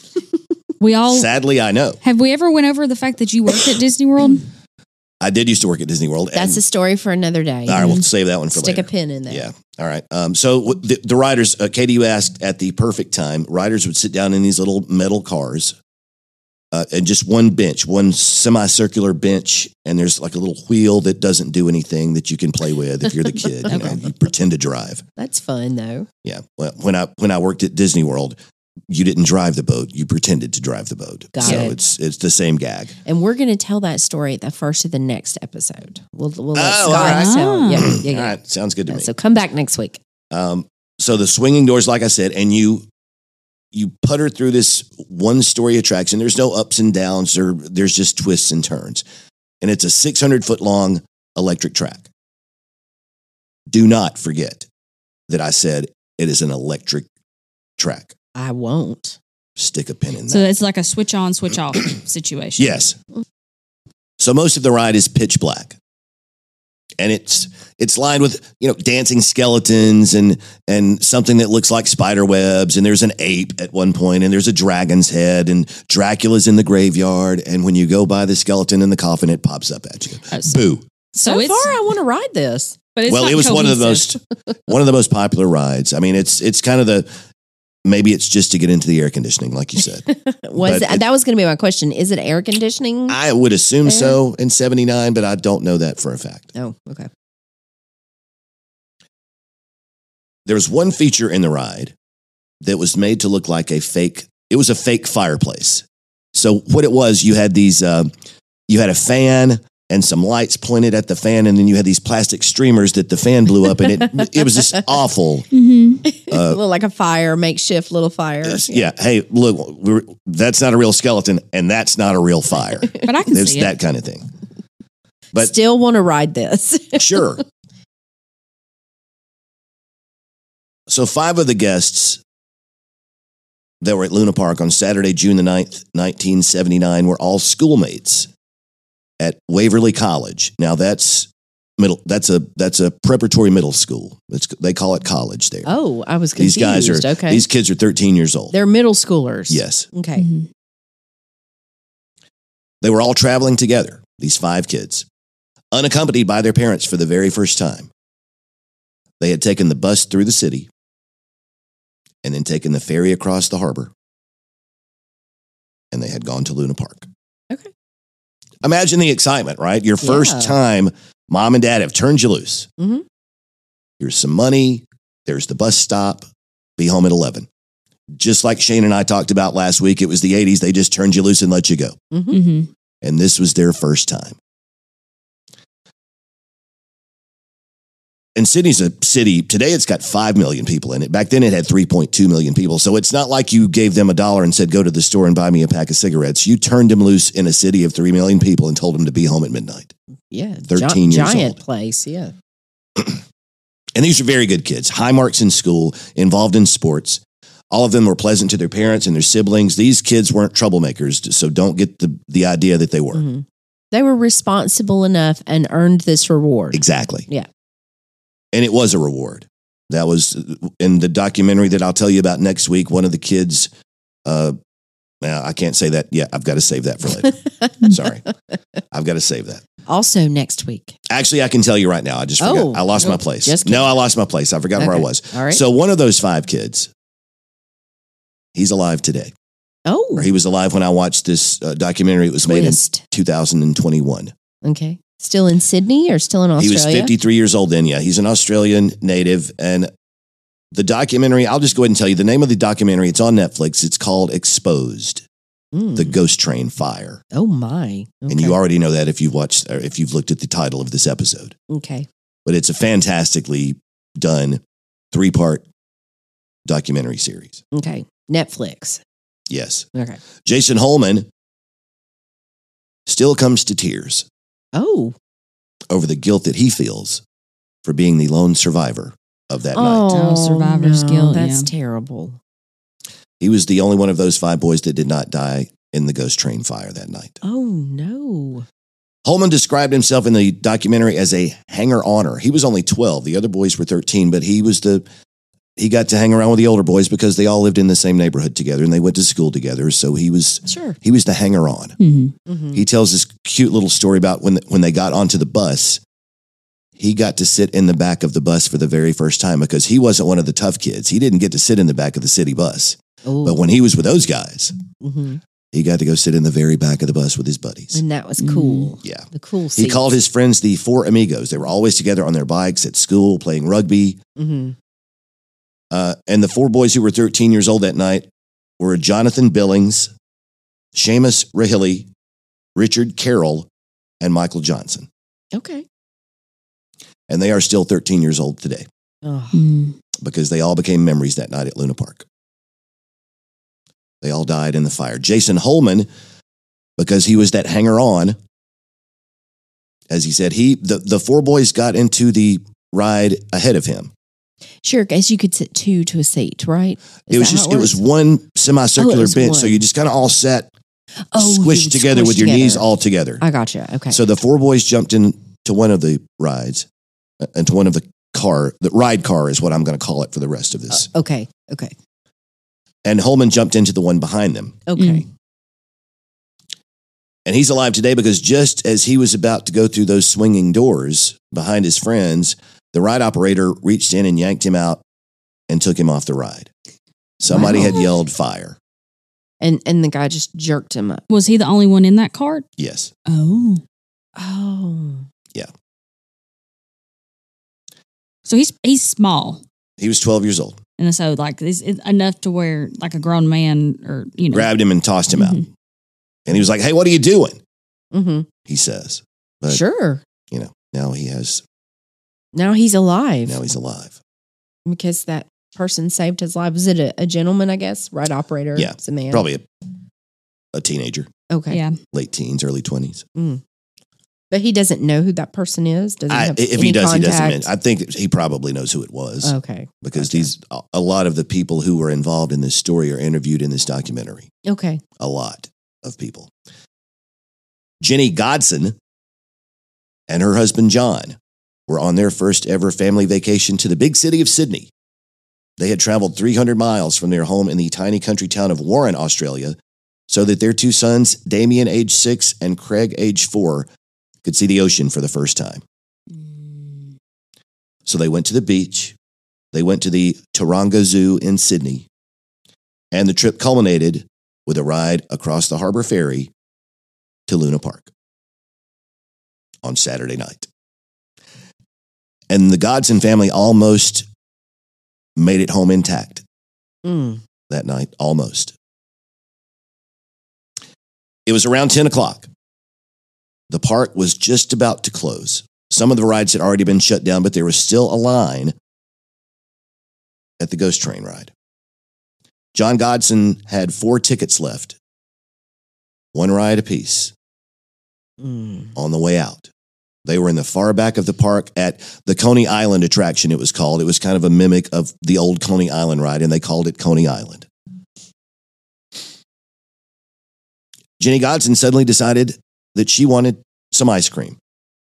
We all Sadly, I know. have we ever went over the fact that you worked at Disney World? I did used to work at Disney World. That's and, a story for another day. all right, we'll save that one for Stick later. a pin in there. Yeah. All right. Um, so w- the, the riders, uh, Katie, you asked at the perfect time, riders would sit down in these little metal cars uh, and just one bench, one semicircular bench. And there's like a little wheel that doesn't do anything that you can play with if you're the kid. You know, Okay. you pretend to drive. That's fun though. Yeah. Well, when I, when I worked at Disney World, you didn't drive the boat. You pretended to drive the boat. Got so it. it's, it's the same gag. And we're going to tell that story at the first of the next episode. We'll, we'll let Oh, Scott all right. tell. Yeah, yeah, yeah. All right. Sounds good to Yeah, me. so come back next week. Um, so the swinging doors, like I said, and you you putter through this one story attraction. There's no ups and downs, or there's just twists and turns, and it's a six hundred foot long electric track. Do not forget that I said it is an electric track. I won't. Stick a pin in So that. it's like a switch on, switch off situation. Yes. So most of the ride is pitch black. And it's it's lined with, you know, dancing skeletons and and something that looks like spider webs. And there's an ape at one point, and there's a dragon's head, and Dracula's in the graveyard. And when you go by the skeleton in the coffin, it pops up at you. Oh, so, Boo. so So, it's far, I want to ride this. but it's Well, not it was one of the cohesive. most one of the most popular rides. I mean, it's it's kind of the maybe it's just to get into the air conditioning, like you said. Was But that, it- that was going to be my question? Is it air conditioning? I would assume Air? so in seventy-nine, but I don't know that for a fact. oh, okay. There was one feature in the ride that was made to look like a fake, it was a fake fireplace. So what it was, you had these, uh, you had a fan and some lights pointed at the fan, and then you had these plastic streamers that the fan blew up, and it it was just awful. Mhm. Uh, Little like a fire, makeshift little fire. It's- yeah. Hey, look, we're, that's not a real skeleton, and that's not a real fire. But I can There's see that it. kind of thing. But Still want to ride this. sure. So five of the guests that were at Luna Park on Saturday, June the ninth, nineteen seventy-nine, were all schoolmates at Waverly College. Now that's middle. That's a that's a preparatory middle school. It's, they call it college there. Oh, I was these confused. guys are okay. these kids are thirteen years old. They're middle schoolers. Yes, Okay. Mhm. they were all traveling together. These five kids, unaccompanied by their parents for the very first time. They had taken the bus through the city and then taken the ferry across the harbor, and they had gone to Luna Park. Okay. Imagine the excitement, right? Your first Yeah. time, mom and dad have turned you loose. Mhm. Here's some money. There's the bus stop. Be home at eleven. Just like Shane and I talked about last week, it was the eighties. They just turned you loose and let you go. Mhm. Mhm. And this was their first time. And Sydney's a city, today it's got five million people in it. Back then it had three point two million people. So it's not like you gave them a dollar and said, go to the store and buy me a pack of cigarettes. You turned them loose in a city of three million people and told them to be home at midnight. Yeah. thirteen Gi- years giant old. place. Yeah. And these are very good kids, high marks in school, involved in sports. All of them were pleasant to their parents and their siblings. These kids weren't troublemakers, so don't get the, the idea that they were. Mhm. They were responsible enough and earned this reward. Exactly. Yeah. And it was a reward. That was in the documentary that I'll tell you about next week. One of the kids, uh, now I can't say that yet. I've got to save that for later. Sorry. I've got to save that. Also next week. Actually, I can tell you right now. I just forgot. Oh, I lost my no, place. just No, kidding. I lost my place. I forgot where I Okay. was. All right. So one of those five kids, he's alive today. Oh, Or he was alive when I watched this uh, documentary. It was made twist. in two thousand twenty-one. Okay. Still in Sydney or still in He Australia? was fifty-three years old then, yeah. He's an Australian native. And the documentary, I'll just go ahead and tell you the name of the documentary. It's on Netflix. It's called Exposed, Mm. the Ghost Train Fire. Oh my. And you already know that if you've watched, or if you've looked at the title of this episode. Okay. But it's a fantastically done three-part documentary series. Okay. Netflix. Yes. Okay. Jason Holman still comes to tears Oh. over the guilt that he feels for being the lone survivor of that night. Oh, Oh, survivor's no, guilt, That's yeah. terrible. He was the only one of those five boys that did not die in the ghost train fire that night. Oh no. Holman described himself in the documentary as a hanger-oner. He was only twelve. The other boys were thirteen, but he was the he got to hang around with the older boys because they all lived in the same neighborhood together and they went to school together. So he was Sure. he was the hanger-on. Mhm. Mhm. He tells this cute little story about when when they got onto the bus. He got to sit in the back of the bus for the very first time because he wasn't one of the tough kids. He didn't get to sit in the back of the city bus. Oh. But when he was with those guys, Mhm. he got to go sit in the very back of the bus with his buddies. And that was cool. Yeah. The cool He seats. called his friends the Four Amigos. They were always together on their bikes at school playing rugby. Mhm. Uh, and the four boys who were thirteen years old that night were Jonathan Billings, Seamus Rahilly, Richard Carroll, and Michael Johnson. Okay. And they are still thirteen years old today Oh. Mhm. because they all became memories that night at Luna Park. They all died in the fire. Jason Holman, because he was that hanger-on, as he said, he the, the four boys got into the ride ahead of him. Sure, guess you could sit two to a seat, right? Is It was that just how it was works? one semicircular Oh, it was bench, so one. you just kind of all sat Oh, you squished would together squish with your knees together. all together. I gotcha. Okay. So the four boys jumped into one of the rides, uh, into one of the car, the ride car is what I'm going to call it for the rest of this. okay. Okay. And Holman jumped into the one behind them. Okay. And he's alive today because just as he was about to go through those swinging doors behind his friends, the ride operator reached in and yanked him out and took him off the ride. Somebody had Wow. yelled fire. And and the guy just jerked him up. Was he the only one in that cart? Yes. Oh. Oh. So he's he's small. He was twelve years old. And so like it's it's enough to where like a grown man or you know Grabbed him and tossed him out. Mhm. And he was like, hey, what are you doing? Mm-hmm. He says. But, Sure. you know, now he has, Now he's alive now he's alive. because that person saved his life. Was it a, a gentleman, I guess? Ride operator? Yeah, It's a man. Probably a, a teenager, Okay. Yeah. late teens, early twenties. Mm. But he doesn't know who that person is? Doesn't I, have if any he does, contact? he doesn't. Mention, I think he probably knows who it was. Okay. Because Gotcha. these a lot of the people who were involved in this story are interviewed in this documentary. Okay. A lot of people. Jenny Godson and her husband John were on their first ever family vacation to the big city of Sydney. They had traveled three hundred miles from their home in the tiny country town of Warren, Australia, so that their two sons, Damien, age six, and Craig, age four, could see the ocean for the first time. Mm. So they went to the beach. They went to the Taronga Zoo in Sydney. And the trip culminated with a ride across the harbor ferry to Luna Park on Saturday night. And the Godson family almost made it home intact Mm. that night, almost. It was around ten o'clock. The park was just about to close. Some of the rides had already been shut down, but there was still a line at the ghost train ride. John Godson had four tickets left, one ride apiece, Mm. on the way out. They were in the far back of the park at the Coney Island attraction, it was called. It was kind of a mimic of the old Coney Island ride, and they called it Coney Island. Jenny Godson suddenly decided that she wanted some ice cream.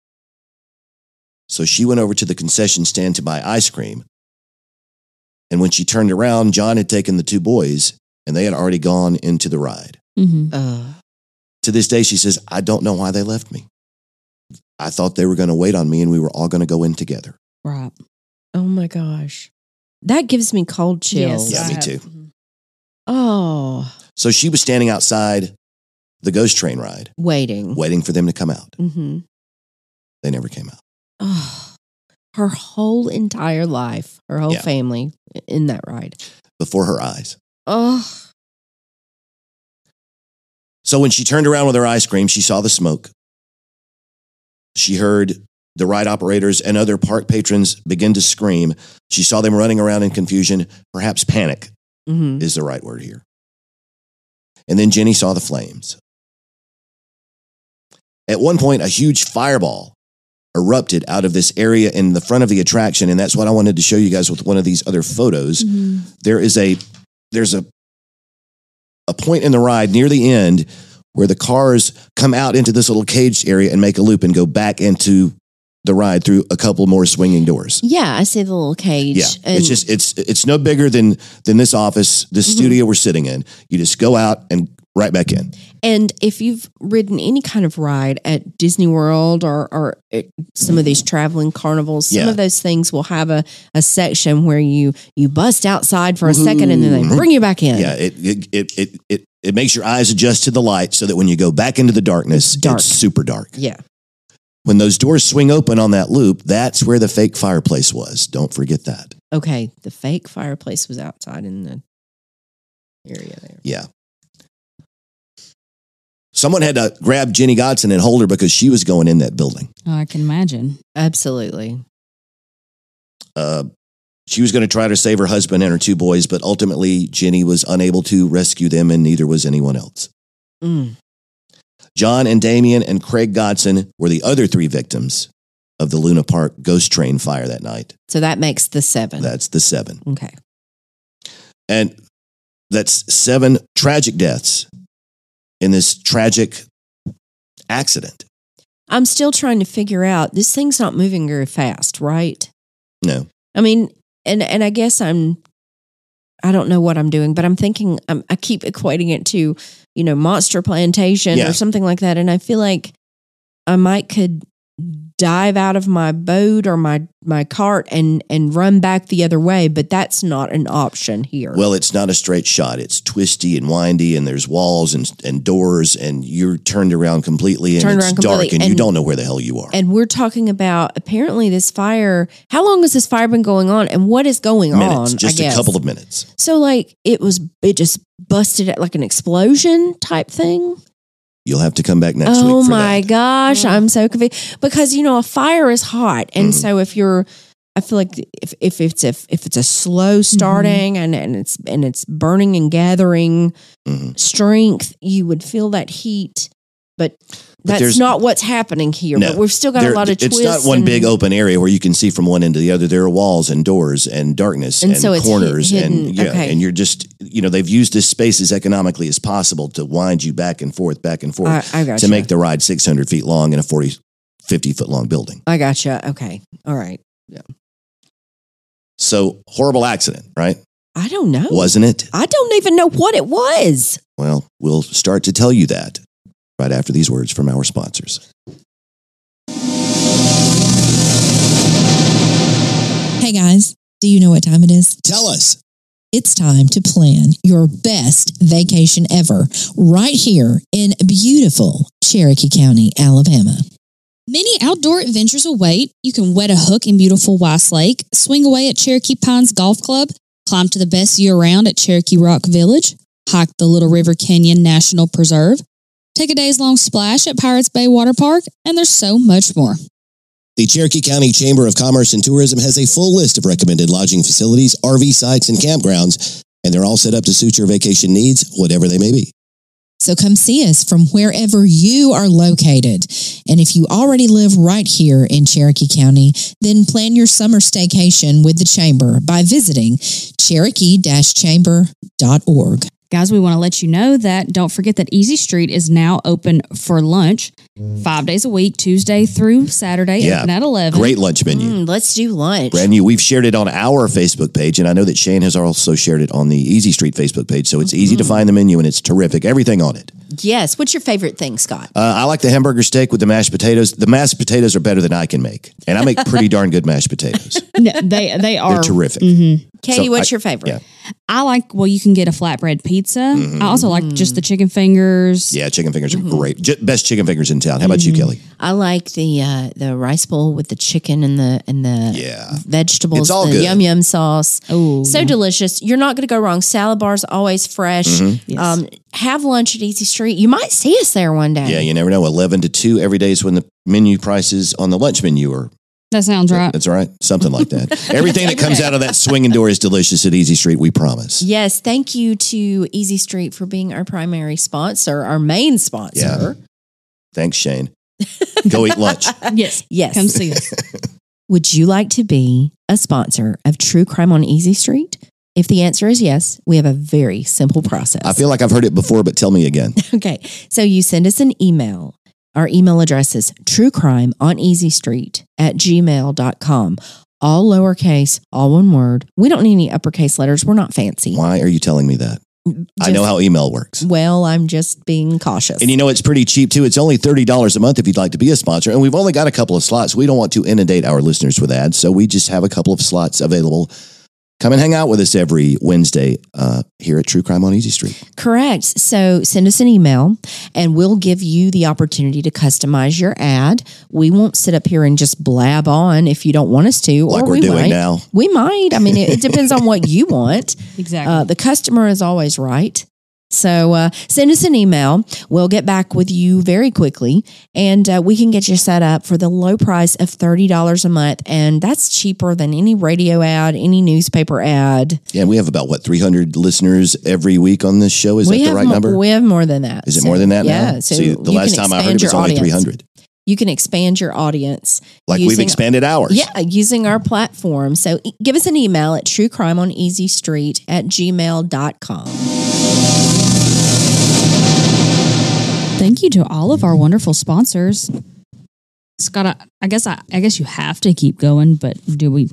So she went over to the concession stand to buy ice cream. And when she turned around, John had taken the two boys, and they had already gone into the ride. Mm-hmm. Uh, To this day, she says, I don't know why they left me. I thought they were going to wait on me and we were all going to go in together. Right. oh my gosh. That gives me cold chills. Yeah, I me have- too. Mhm. Oh, So she was standing outside the ghost train ride, waiting. waiting for them to come out. Mm-hmm. They never came out. Oh, her whole entire life, her whole Yeah. family in that ride. Before her eyes. Oh, So when she turned around with her ice cream, she saw the smoke. She heard the ride operators and other park patrons begin to scream. She saw them running around in confusion, perhaps panic mm-hmm. is the right word here. And then Jenny saw the flames. At one point, a huge fireball erupted out of this area in the front of the attraction, and that's what I wanted to show you guys with one of these other photos. Mhm. There is a there's a a point in the ride near the end where the cars come out into this little caged area and make a loop and go back into the ride through a couple more swinging doors. Yeah, I see the little cage. Yeah, and it's just it's it's no bigger than than this office, this Mhm. studio we're sitting in. You just go out and right back in. And if you've ridden any kind of ride at Disney World or, or at some of these traveling carnivals, some Yeah. of those things will have a, a section where you you bust outside for a second and then they Woohoo. bring you back in. Yeah, it it, it it it it makes your eyes adjust to the light so that when you go back into the darkness, It's dark. it's super dark. Yeah. When those doors swing open on that loop, that's where the fake fireplace was. Don't forget that. Okay. The fake fireplace was outside in the area there. Yeah. Someone had to grab Jenny Godson and hold her because she was going in that building. Oh, I can imagine. Absolutely. Uh, she was going to try to save her husband and her two boys, but ultimately Jenny was unable to rescue them, and neither was anyone else. Mm. John and Damien and Craig Godson were the other three victims of the Luna Park ghost train fire that night. So that makes the seven. That's the seven. okay. And that's seven tragic deaths in this tragic accident. I'm still trying to figure out this thing's not moving very fast, right? No. I mean, and and I guess I'm I don't know what I'm doing, but I'm thinking I'm, I keep equating it to, you know, Monster Plantation Yeah. or something like that, and I feel like I might could dive out of my boat or my my cart and and run back the other way, but that's not an option here. Well, it's not a straight shot. It's twisty and windy, and there's walls and, and doors, and you're turned around completely, and Turned it's around dark, completely, and, you and- don't know where the hell you are. and we're talking about apparently this fire. How long has this fire been going on, and what is going minutes, on? just I a guess. couple of minutes. So like it was, it just busted at like an explosion type thing. You'll have to come back next Oh week for my that. gosh, Mm. I'm so confused because you know a fire is hot, and Mhm. so if you're, I feel like if if it's a if it's a slow starting and and it's and it's burning and gathering Mhm. strength, you would feel that heat but there's- that's not what's happening here. No. But we've still got There- a lot of it's twists. not one and- big open area where you can see from one end to the other. There are walls and doors and darkness And and, so it's corners hid- hidden. and yeah, Okay. and you're just you know they've used this space as economically as possible to wind you back and forth, back and forth I, I got to make the ride six hundred feet long in a forty, fifty foot long building. I gotcha. Okay. All right. So horrible accident, right? I don't know. Wasn't it? I don't even know what it was. Well, we'll start to tell you that right after these words from our sponsors. Hey guys, do you know what time it is? Tell us. It's time to plan your best vacation ever right here in beautiful Cherokee County, Alabama. Many outdoor adventures await. You can wet a hook in beautiful Weiss Lake, swing away at Cherokee Pines Golf Club, climb to the best view around at Cherokee Rock Village, hike the Little River Canyon National Preserve, take a day's long splash at Pirates Bay Water Park, and there's so much more. The Cherokee County Chamber of Commerce and Tourism has a full list of recommended lodging facilities, R V sites, and campgrounds, and they're all set up to suit your vacation needs, whatever they may be. So come see us from wherever you are located. And if you already live right here in Cherokee County, then plan your summer staycation with the Chamber by visiting cherokee dash chamber dot org. Guys, we want to let you know that don't forget that Easy Street is now open for lunch five days a week, Tuesday through Saturday, Yeah. open at eleven. Great lunch menu. Mm, let's do lunch. Brand new. We've shared it on our Facebook page, and I know that Shane has also shared it on the Easy Street Facebook page. So it's easy to find the menu, and it's terrific. Everything on it. Yes. What's your favorite thing, Scott? Uh, I like the hamburger steak with the mashed potatoes. The mashed potatoes are better than I can make, and I make pretty darn good mashed potatoes. No, they they are They're terrific. Mhm. Katie, so what's I- your favorite? yeah. I like, well, you can get a flatbread pizza. I also like just the chicken fingers. Yeah, chicken fingers are great. J- best chicken fingers in town. How about you, Kelly? I like the uh, the rice bowl with the chicken and the and the Yeah. vegetables, It's all the good. yum yum sauce. Oh, So delicious. You're not going to go wrong. Salad bars always fresh. Mm-hmm. Yes. Um, have lunch at Easy Street. You might see us there one day. Yeah, you never know. eleven to two every day is when the menu prices on the lunch menu are. that sounds right. That's right. Something like that. Everything that comes out of that swinging door is delicious at Easy Street, we promise. Yes, thank you to Easy Street for being our primary sponsor, our main sponsor. Thanks, Shane. Go eat lunch. Yes, Yes. come see us. Would you like to be a sponsor of True Crime on Easy Street? If the answer is yes, we have a very simple process. I feel like I've heard it before, but tell me again. Okay. So you send us an email. Our email address is truecrimeoneasystreet at gmail dot com. All lowercase, all one word. We don't need any uppercase letters. We're not fancy. Why are you telling me that? I know Just- how email works. Well, I'm just being cautious. And you know, it's pretty cheap too. It's only thirty dollars a month if you'd like to be a sponsor. And we've only got a couple of slots. We don't want to inundate our listeners with ads. So we just have a couple of slots available. Come and hang out with us every Wednesday uh, here at True Crime on Easy Street. Correct. So send us an email and we'll give you the opportunity to customize your ad. We won't sit up here and just blab on if you don't want us to. Like or we're we doing might. now. We might. I mean, it, it depends on what you want. Exactly. Uh, the customer is always right. So uh, send us an email. We'll get back with you very quickly, and uh, we can get you set up for the low price of thirty dollars a month. And that's cheaper than any radio ad, any newspaper ad. Yeah, we have about, what, three hundred listeners every week on this show? Is we that the have right mo- number? We have more than that. Is it So, more than that yeah, now? So See, the you last can time I heard expand it was your only audience. three hundred. You can expand your audience. Like we've using- expanded ours. Yeah, using our platform. So e- give us an email at truecrimeoneasystreet at gmail dot com. Thank you to all of our wonderful sponsors. Scott, I, I guess I, I guess you have to keep going, but do we?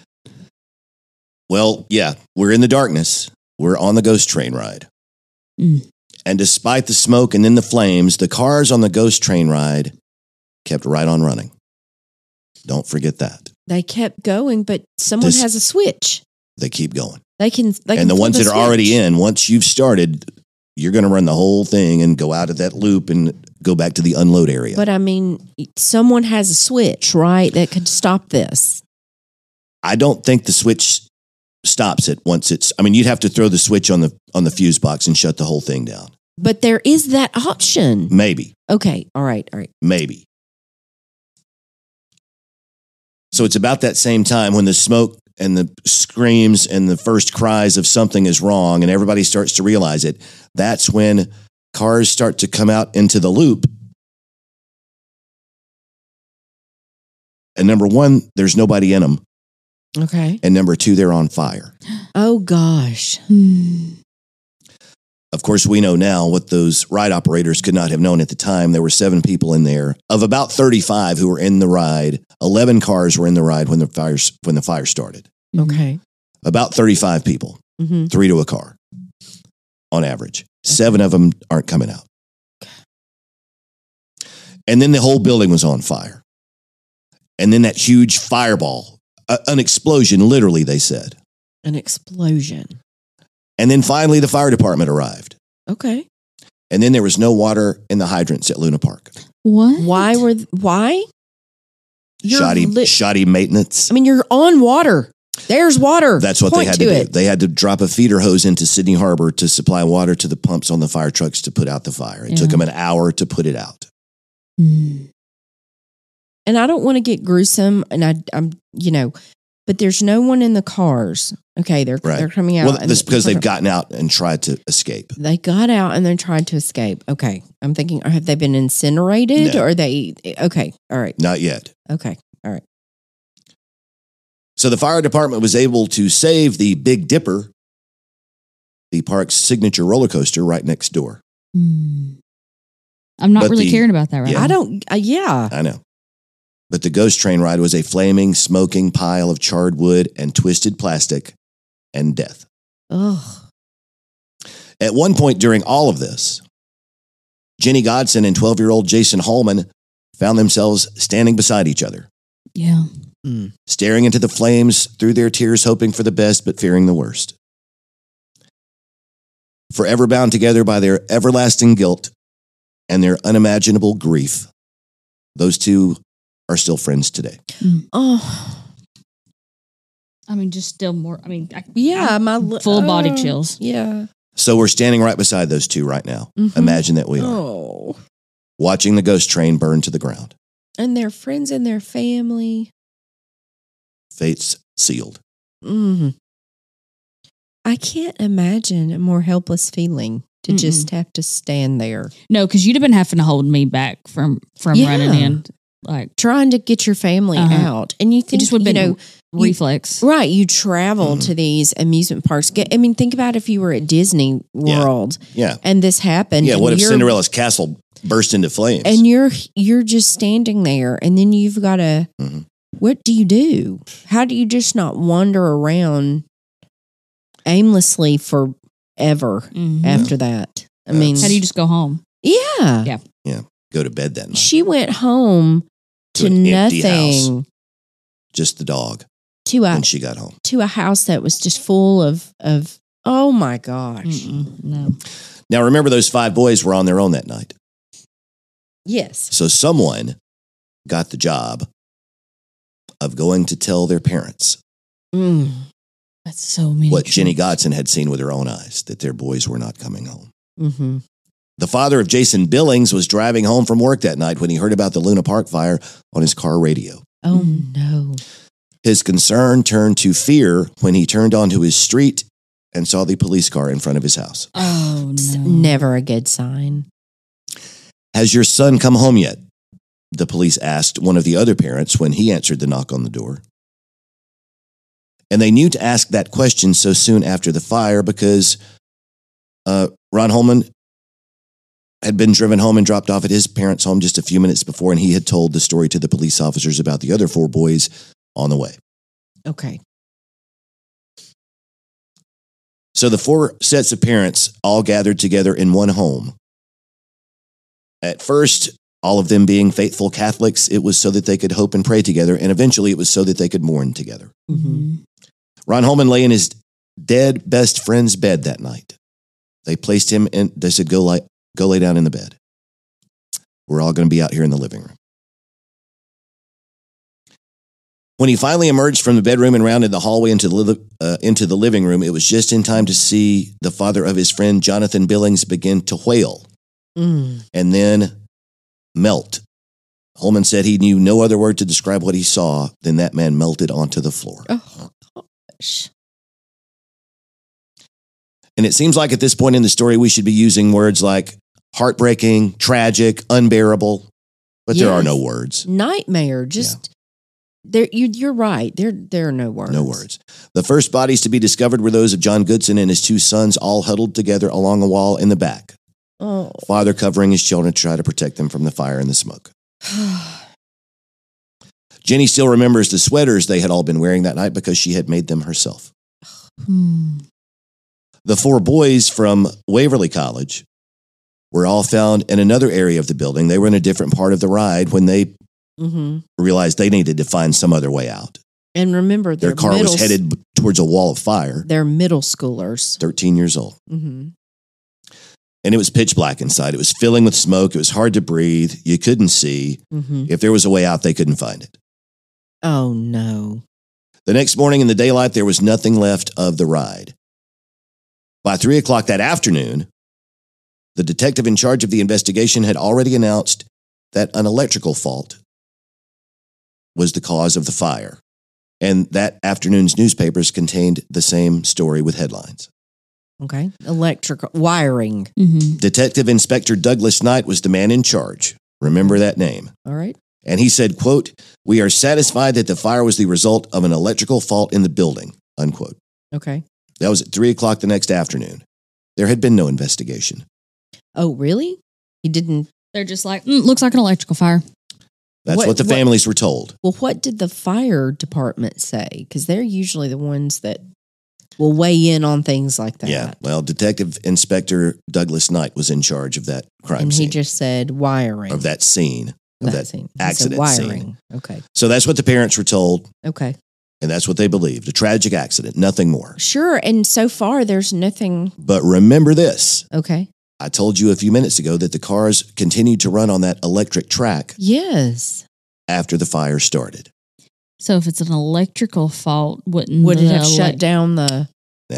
Well, yeah, we're in the darkness. We're on the ghost train ride. Mm. And despite the smoke and then the flames, the cars on the ghost train ride kept right on running. Don't forget that. They kept going, but someone This- has a switch. They keep going. They can. They can And the flip ones a that are already switch. in, once you've started, you're going to run the whole thing and go out of that loop and go back to the unload area. But I mean, someone has a switch, right? That could stop this. I don't think the switch stops it once it's, I mean, you'd have to throw the switch on the on the fuse box and shut the whole thing down. But there is that option. Maybe, Okay. All right. All right. maybe. So it's about that same time when the smoke and the screams and the first cries of something is wrong and everybody starts to realize it. That's when cars start to come out into the loop And number one, there's nobody in them. Okay. And number two, they're on fire. Oh, gosh. Hmm. Of course, we know now what those ride operators could not have known at the time. There were seven people in there. Of about thirty-five who were in the ride, eleven cars were in the ride when the fire, when the fire started. Okay. About thirty-five people, Mm-hmm. three to a car on average. Seven of them aren't coming out. And then the whole building was on fire. And then that huge fireball, uh, an explosion, literally, they said. An explosion. And then finally, the fire department arrived. Okay. And then there was no water in the hydrants at Luna Park. What? Why were, th- why? You're Shoddy, li- shoddy maintenance. I mean, you're on water. There's water. That's what Point they had to, to do. it. They had to drop a feeder hose into Sydney Harbor to supply water to the pumps on the fire trucks to put out the fire. It Yeah. took them an hour to put it out. Hmm. And I don't want to get gruesome, and I, I'm, you know, but there's no one in the cars. Okay, they're Right. they're coming out. Well, and that's because they've gotten out and tried to escape. They got out and they tried to escape. Okay, I'm thinking, have they been incinerated, No. or are they? Okay, all right, Not yet. okay, all right. So the fire department was able to save the Big Dipper, the park's signature roller coaster, right next door. Hmm. I'm not But really the- caring about that right Yeah. now. I don't. Uh, yeah, I know. But the ghost train ride was a flaming, smoking pile of charred wood and twisted plastic and death. ugh. At one point during all of this, Jenny Godson and twelve-year-old Jason Hallman found themselves standing beside each other, Yeah. staring into the flames through their tears, hoping for the best but fearing the worst. Forever bound together by their everlasting guilt and their unimaginable grief, those two are still friends today. Oh, I mean, just still more. I mean, I, yeah. I'm My li- full body uh, chills. Yeah. So we're standing right beside those two right now. Mhm. Imagine that we are. Oh, Watching the ghost train burn to the ground. and their friends and their family. Fate's sealed. Mm. I can't imagine a more helpless feeling to Mm-mm. just have to stand there No, because you'd have been having to hold me back from from Yeah. running in. Like, trying to get your family Uh-huh. out, and you it think just would you have been know. you- reflex. Right, you travel Mhm. to these amusement parks. Get, I mean, think about if you were at Disney Yeah. World Yeah. and this happened. Yeah. and What if you're- Cinderella's castle burst into flames? And you're you're just standing there, and then you've got to. Mhm. What do you do? How do you just not wander around aimlessly forever Mhm. after that? I Yeah. mean, How do you just go home? yeah. Yeah. Go to bed that night. She went home To to, an empty nothing, Just the dog to a when she got home. to a house that was just full of of. Oh my gosh! Mm-mm, no. Now, remember, those five boys were on their own that night. Yes. So someone got the job of going to tell their parents Mm. That's so many. what Jenny trips. Godson had seen with her own eyes, that their boys were not coming home. Mm-hmm. The father of Jason Billings was driving home from work that night when he heard about the Luna Park fire on his car radio. Oh Mhm. no! His concern turned to fear when he turned onto his street and saw the police car in front of his house. Oh It's no. never a good sign. Has your son come home yet? The police asked one of the other parents when he answered the knock on the door. And they knew to ask that question so soon after the fire because uh, Ron Holman had been driven home and dropped off at his parents' home just a few minutes before, and he had told the story to the police officers about the other four boys on the way. Okay. So the four sets of parents all gathered together in one home. At first, all of them being faithful Catholics, it was so that they could hope and pray together, and eventually it was so that they could mourn together. Mhm. Ron Holman lay in his dead best friend's bed that night. They placed him in, they said, go lay, go lay down in the bed. We're all going to be out here in the living room. When he finally emerged from the bedroom and rounded the hallway into the, li- uh, into the living room, it was just in time to see the father of his friend, Jonathan Billings, begin to wail Mm. and then melt. Holman said he knew no other word to describe what he saw than that man melted onto the floor. Oh gosh. And it seems like at this point in the story, we should be using words like heartbreaking, tragic, unbearable, but there are Yes. no words. Nightmare. Just there you, you're right. There, there are no words. No words. The first bodies to be discovered were those of John Goodson and his two sons, all huddled together along a wall in the back. Oh. Father covering his children to try to protect them from the fire and the smoke. Jenny still remembers the sweaters they had all been wearing that night because she had made them herself. Hmm. The four boys from Waverly College were all found in another area of the building. They were in a different part of the ride when they Mm-hmm. realized they needed to find some other way out. And remember, Their they're car middle, was headed towards a wall of fire. They're middle schoolers. thirteen years old. Mm-hmm. And it was pitch black inside. It was filling with smoke. It was hard to breathe. You couldn't see. Mm-hmm. If there was a way out, they couldn't find it. Oh, no. The next morning in the daylight, there was nothing left of the ride. By three o'clock that afternoon, the detective in charge of the investigation had already announced that an electrical fault was the cause of the fire. And that afternoon's newspapers contained the same story with headlines. Okay. Electrical wiring. Mm-hmm. Detective Inspector Douglas Knight was the man in charge. Remember that name. All right. And he said, quote, "We are satisfied that the fire was the result of an electrical fault in the building," unquote. Okay. That was at three o'clock the next afternoon. There had been no investigation. Oh, really? He didn't. They're just like, mm, looks like an electrical fire. That's What- what, the what- families were told. Well, what did the fire department say? Because they're usually the ones that will weigh in on things like that. Yeah. Well, Detective Inspector Douglas Knight was in charge of that crime And he scene, just said wiring. of that scene, of that scene. He said accident scene. wiring. Okay. So that's what the parents were told, Okay. and that's what they believed. A tragic accident, nothing more. Sure. And so far, there's nothing. But remember this. Okay. I told you a few minutes ago that the cars continued to run on that electric track Yes. after the fire started. So if it's an electrical fault, wouldn't Would it the have shut elec- down the?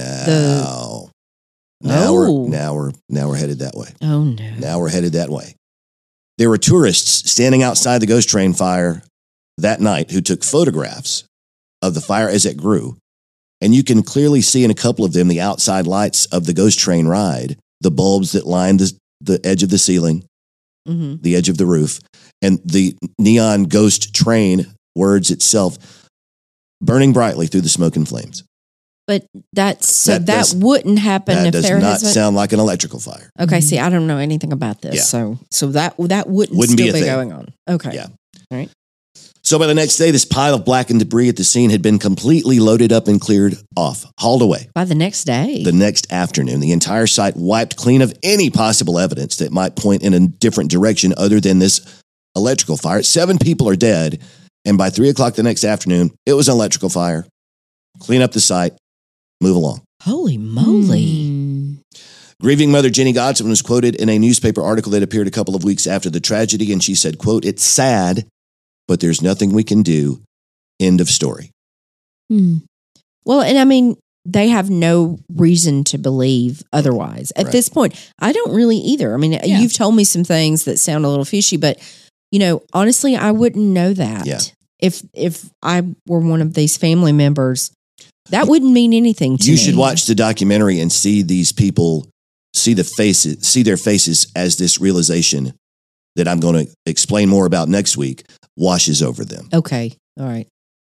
Now, now, Oh. we're, now, we're, now we're headed that way. Oh, no. Now we're headed that way. There were tourists standing outside the ghost train fire that night who took photographs of the fire as it grew. And you can clearly see in a couple of them the outside lights of the ghost train ride, the bulbs that lined the, the edge of the ceiling, Mm-hmm. the edge of the roof, and the neon ghost train words itself burning brightly through the smoke and flames. But that's so That that, does- wouldn't happen That if does there not has been. sound like an electrical fire. Okay, see, I don't know anything about this, Yeah. so so that that wouldn't, Wouldn't be still a be, thing. going on. Okay, Yeah. All right. So by the next day, this pile of blackened debris at the scene had been completely loaded up and cleared off, hauled away. By the next day, The next afternoon, the entire site wiped clean of any possible evidence that might point in a different direction other than this electrical fire. Seven people are dead, and by three o'clock the next afternoon, it was an electrical fire. Clean up the site, move along. holy moly! Hmm. Grieving mother Jenny Godson was quoted in a newspaper article that appeared a couple of weeks after the tragedy, and she said, quote, "It's sad, but there's nothing we can do." End of story. Hmm. Well, and I mean, they have no reason to believe otherwise at Right. this point. I don't really either. I mean, Yeah. you've told me some things that sound a little fishy, but you know, honestly, I wouldn't know that Yeah. if if I were one of these family members. That wouldn't mean anything to You me. should watch the documentary and see these people, see the faces, see their faces as this realization that I'm going to explain more about next week washes over them. Okay. All right.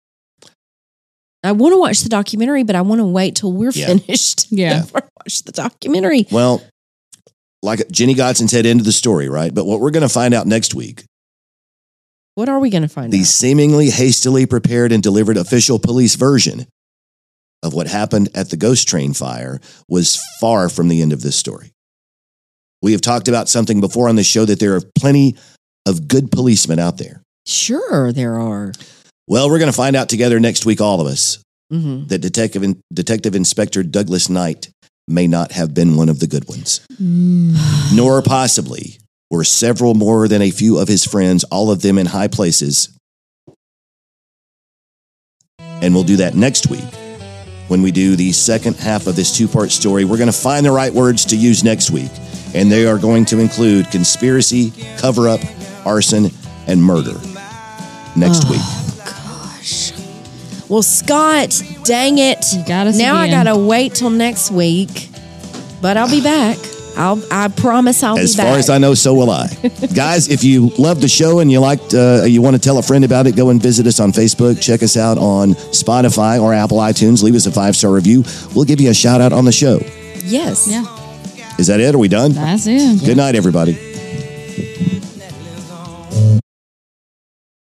I want to watch the documentary, but I want to wait till we're Yeah. finished Yeah. before I watch the documentary. Well, like Jenny Godson said, end of the story, right? But what we're going to find out next week, What are we going to find the out? seemingly hastily prepared and delivered official police version of what happened at the ghost train fire was far from the end of this story. We have talked about something before on this show that there are plenty of good policemen out there. Sure, there are. Well, we're going to find out together next week, all of us, hmm that Detective, Detective Inspector Douglas Knight may not have been one of the good ones, Hmm. nor possibly were several more than a few of his friends, all of them in high places. And we'll do that next week when we do the second half of this two-part story. We're going to find the right words to use next week, and they are going to include conspiracy, cover-up, arson, and murder next week. Gosh. Well, Scott, dang it. You got us Now I again. got to wait till next week, but I'll be back. I'll, I promise I'll As be back. far as I know, so will I. Guys, if you love the show and you liked, uh, you want to tell a friend about it, go and visit us on Facebook. Check us out on Spotify or Apple iTunes. Leave us a five-star review. We'll give you a shout out on the show. Yes. Yeah. Is that it? Are we done? That's it. Good night, everybody.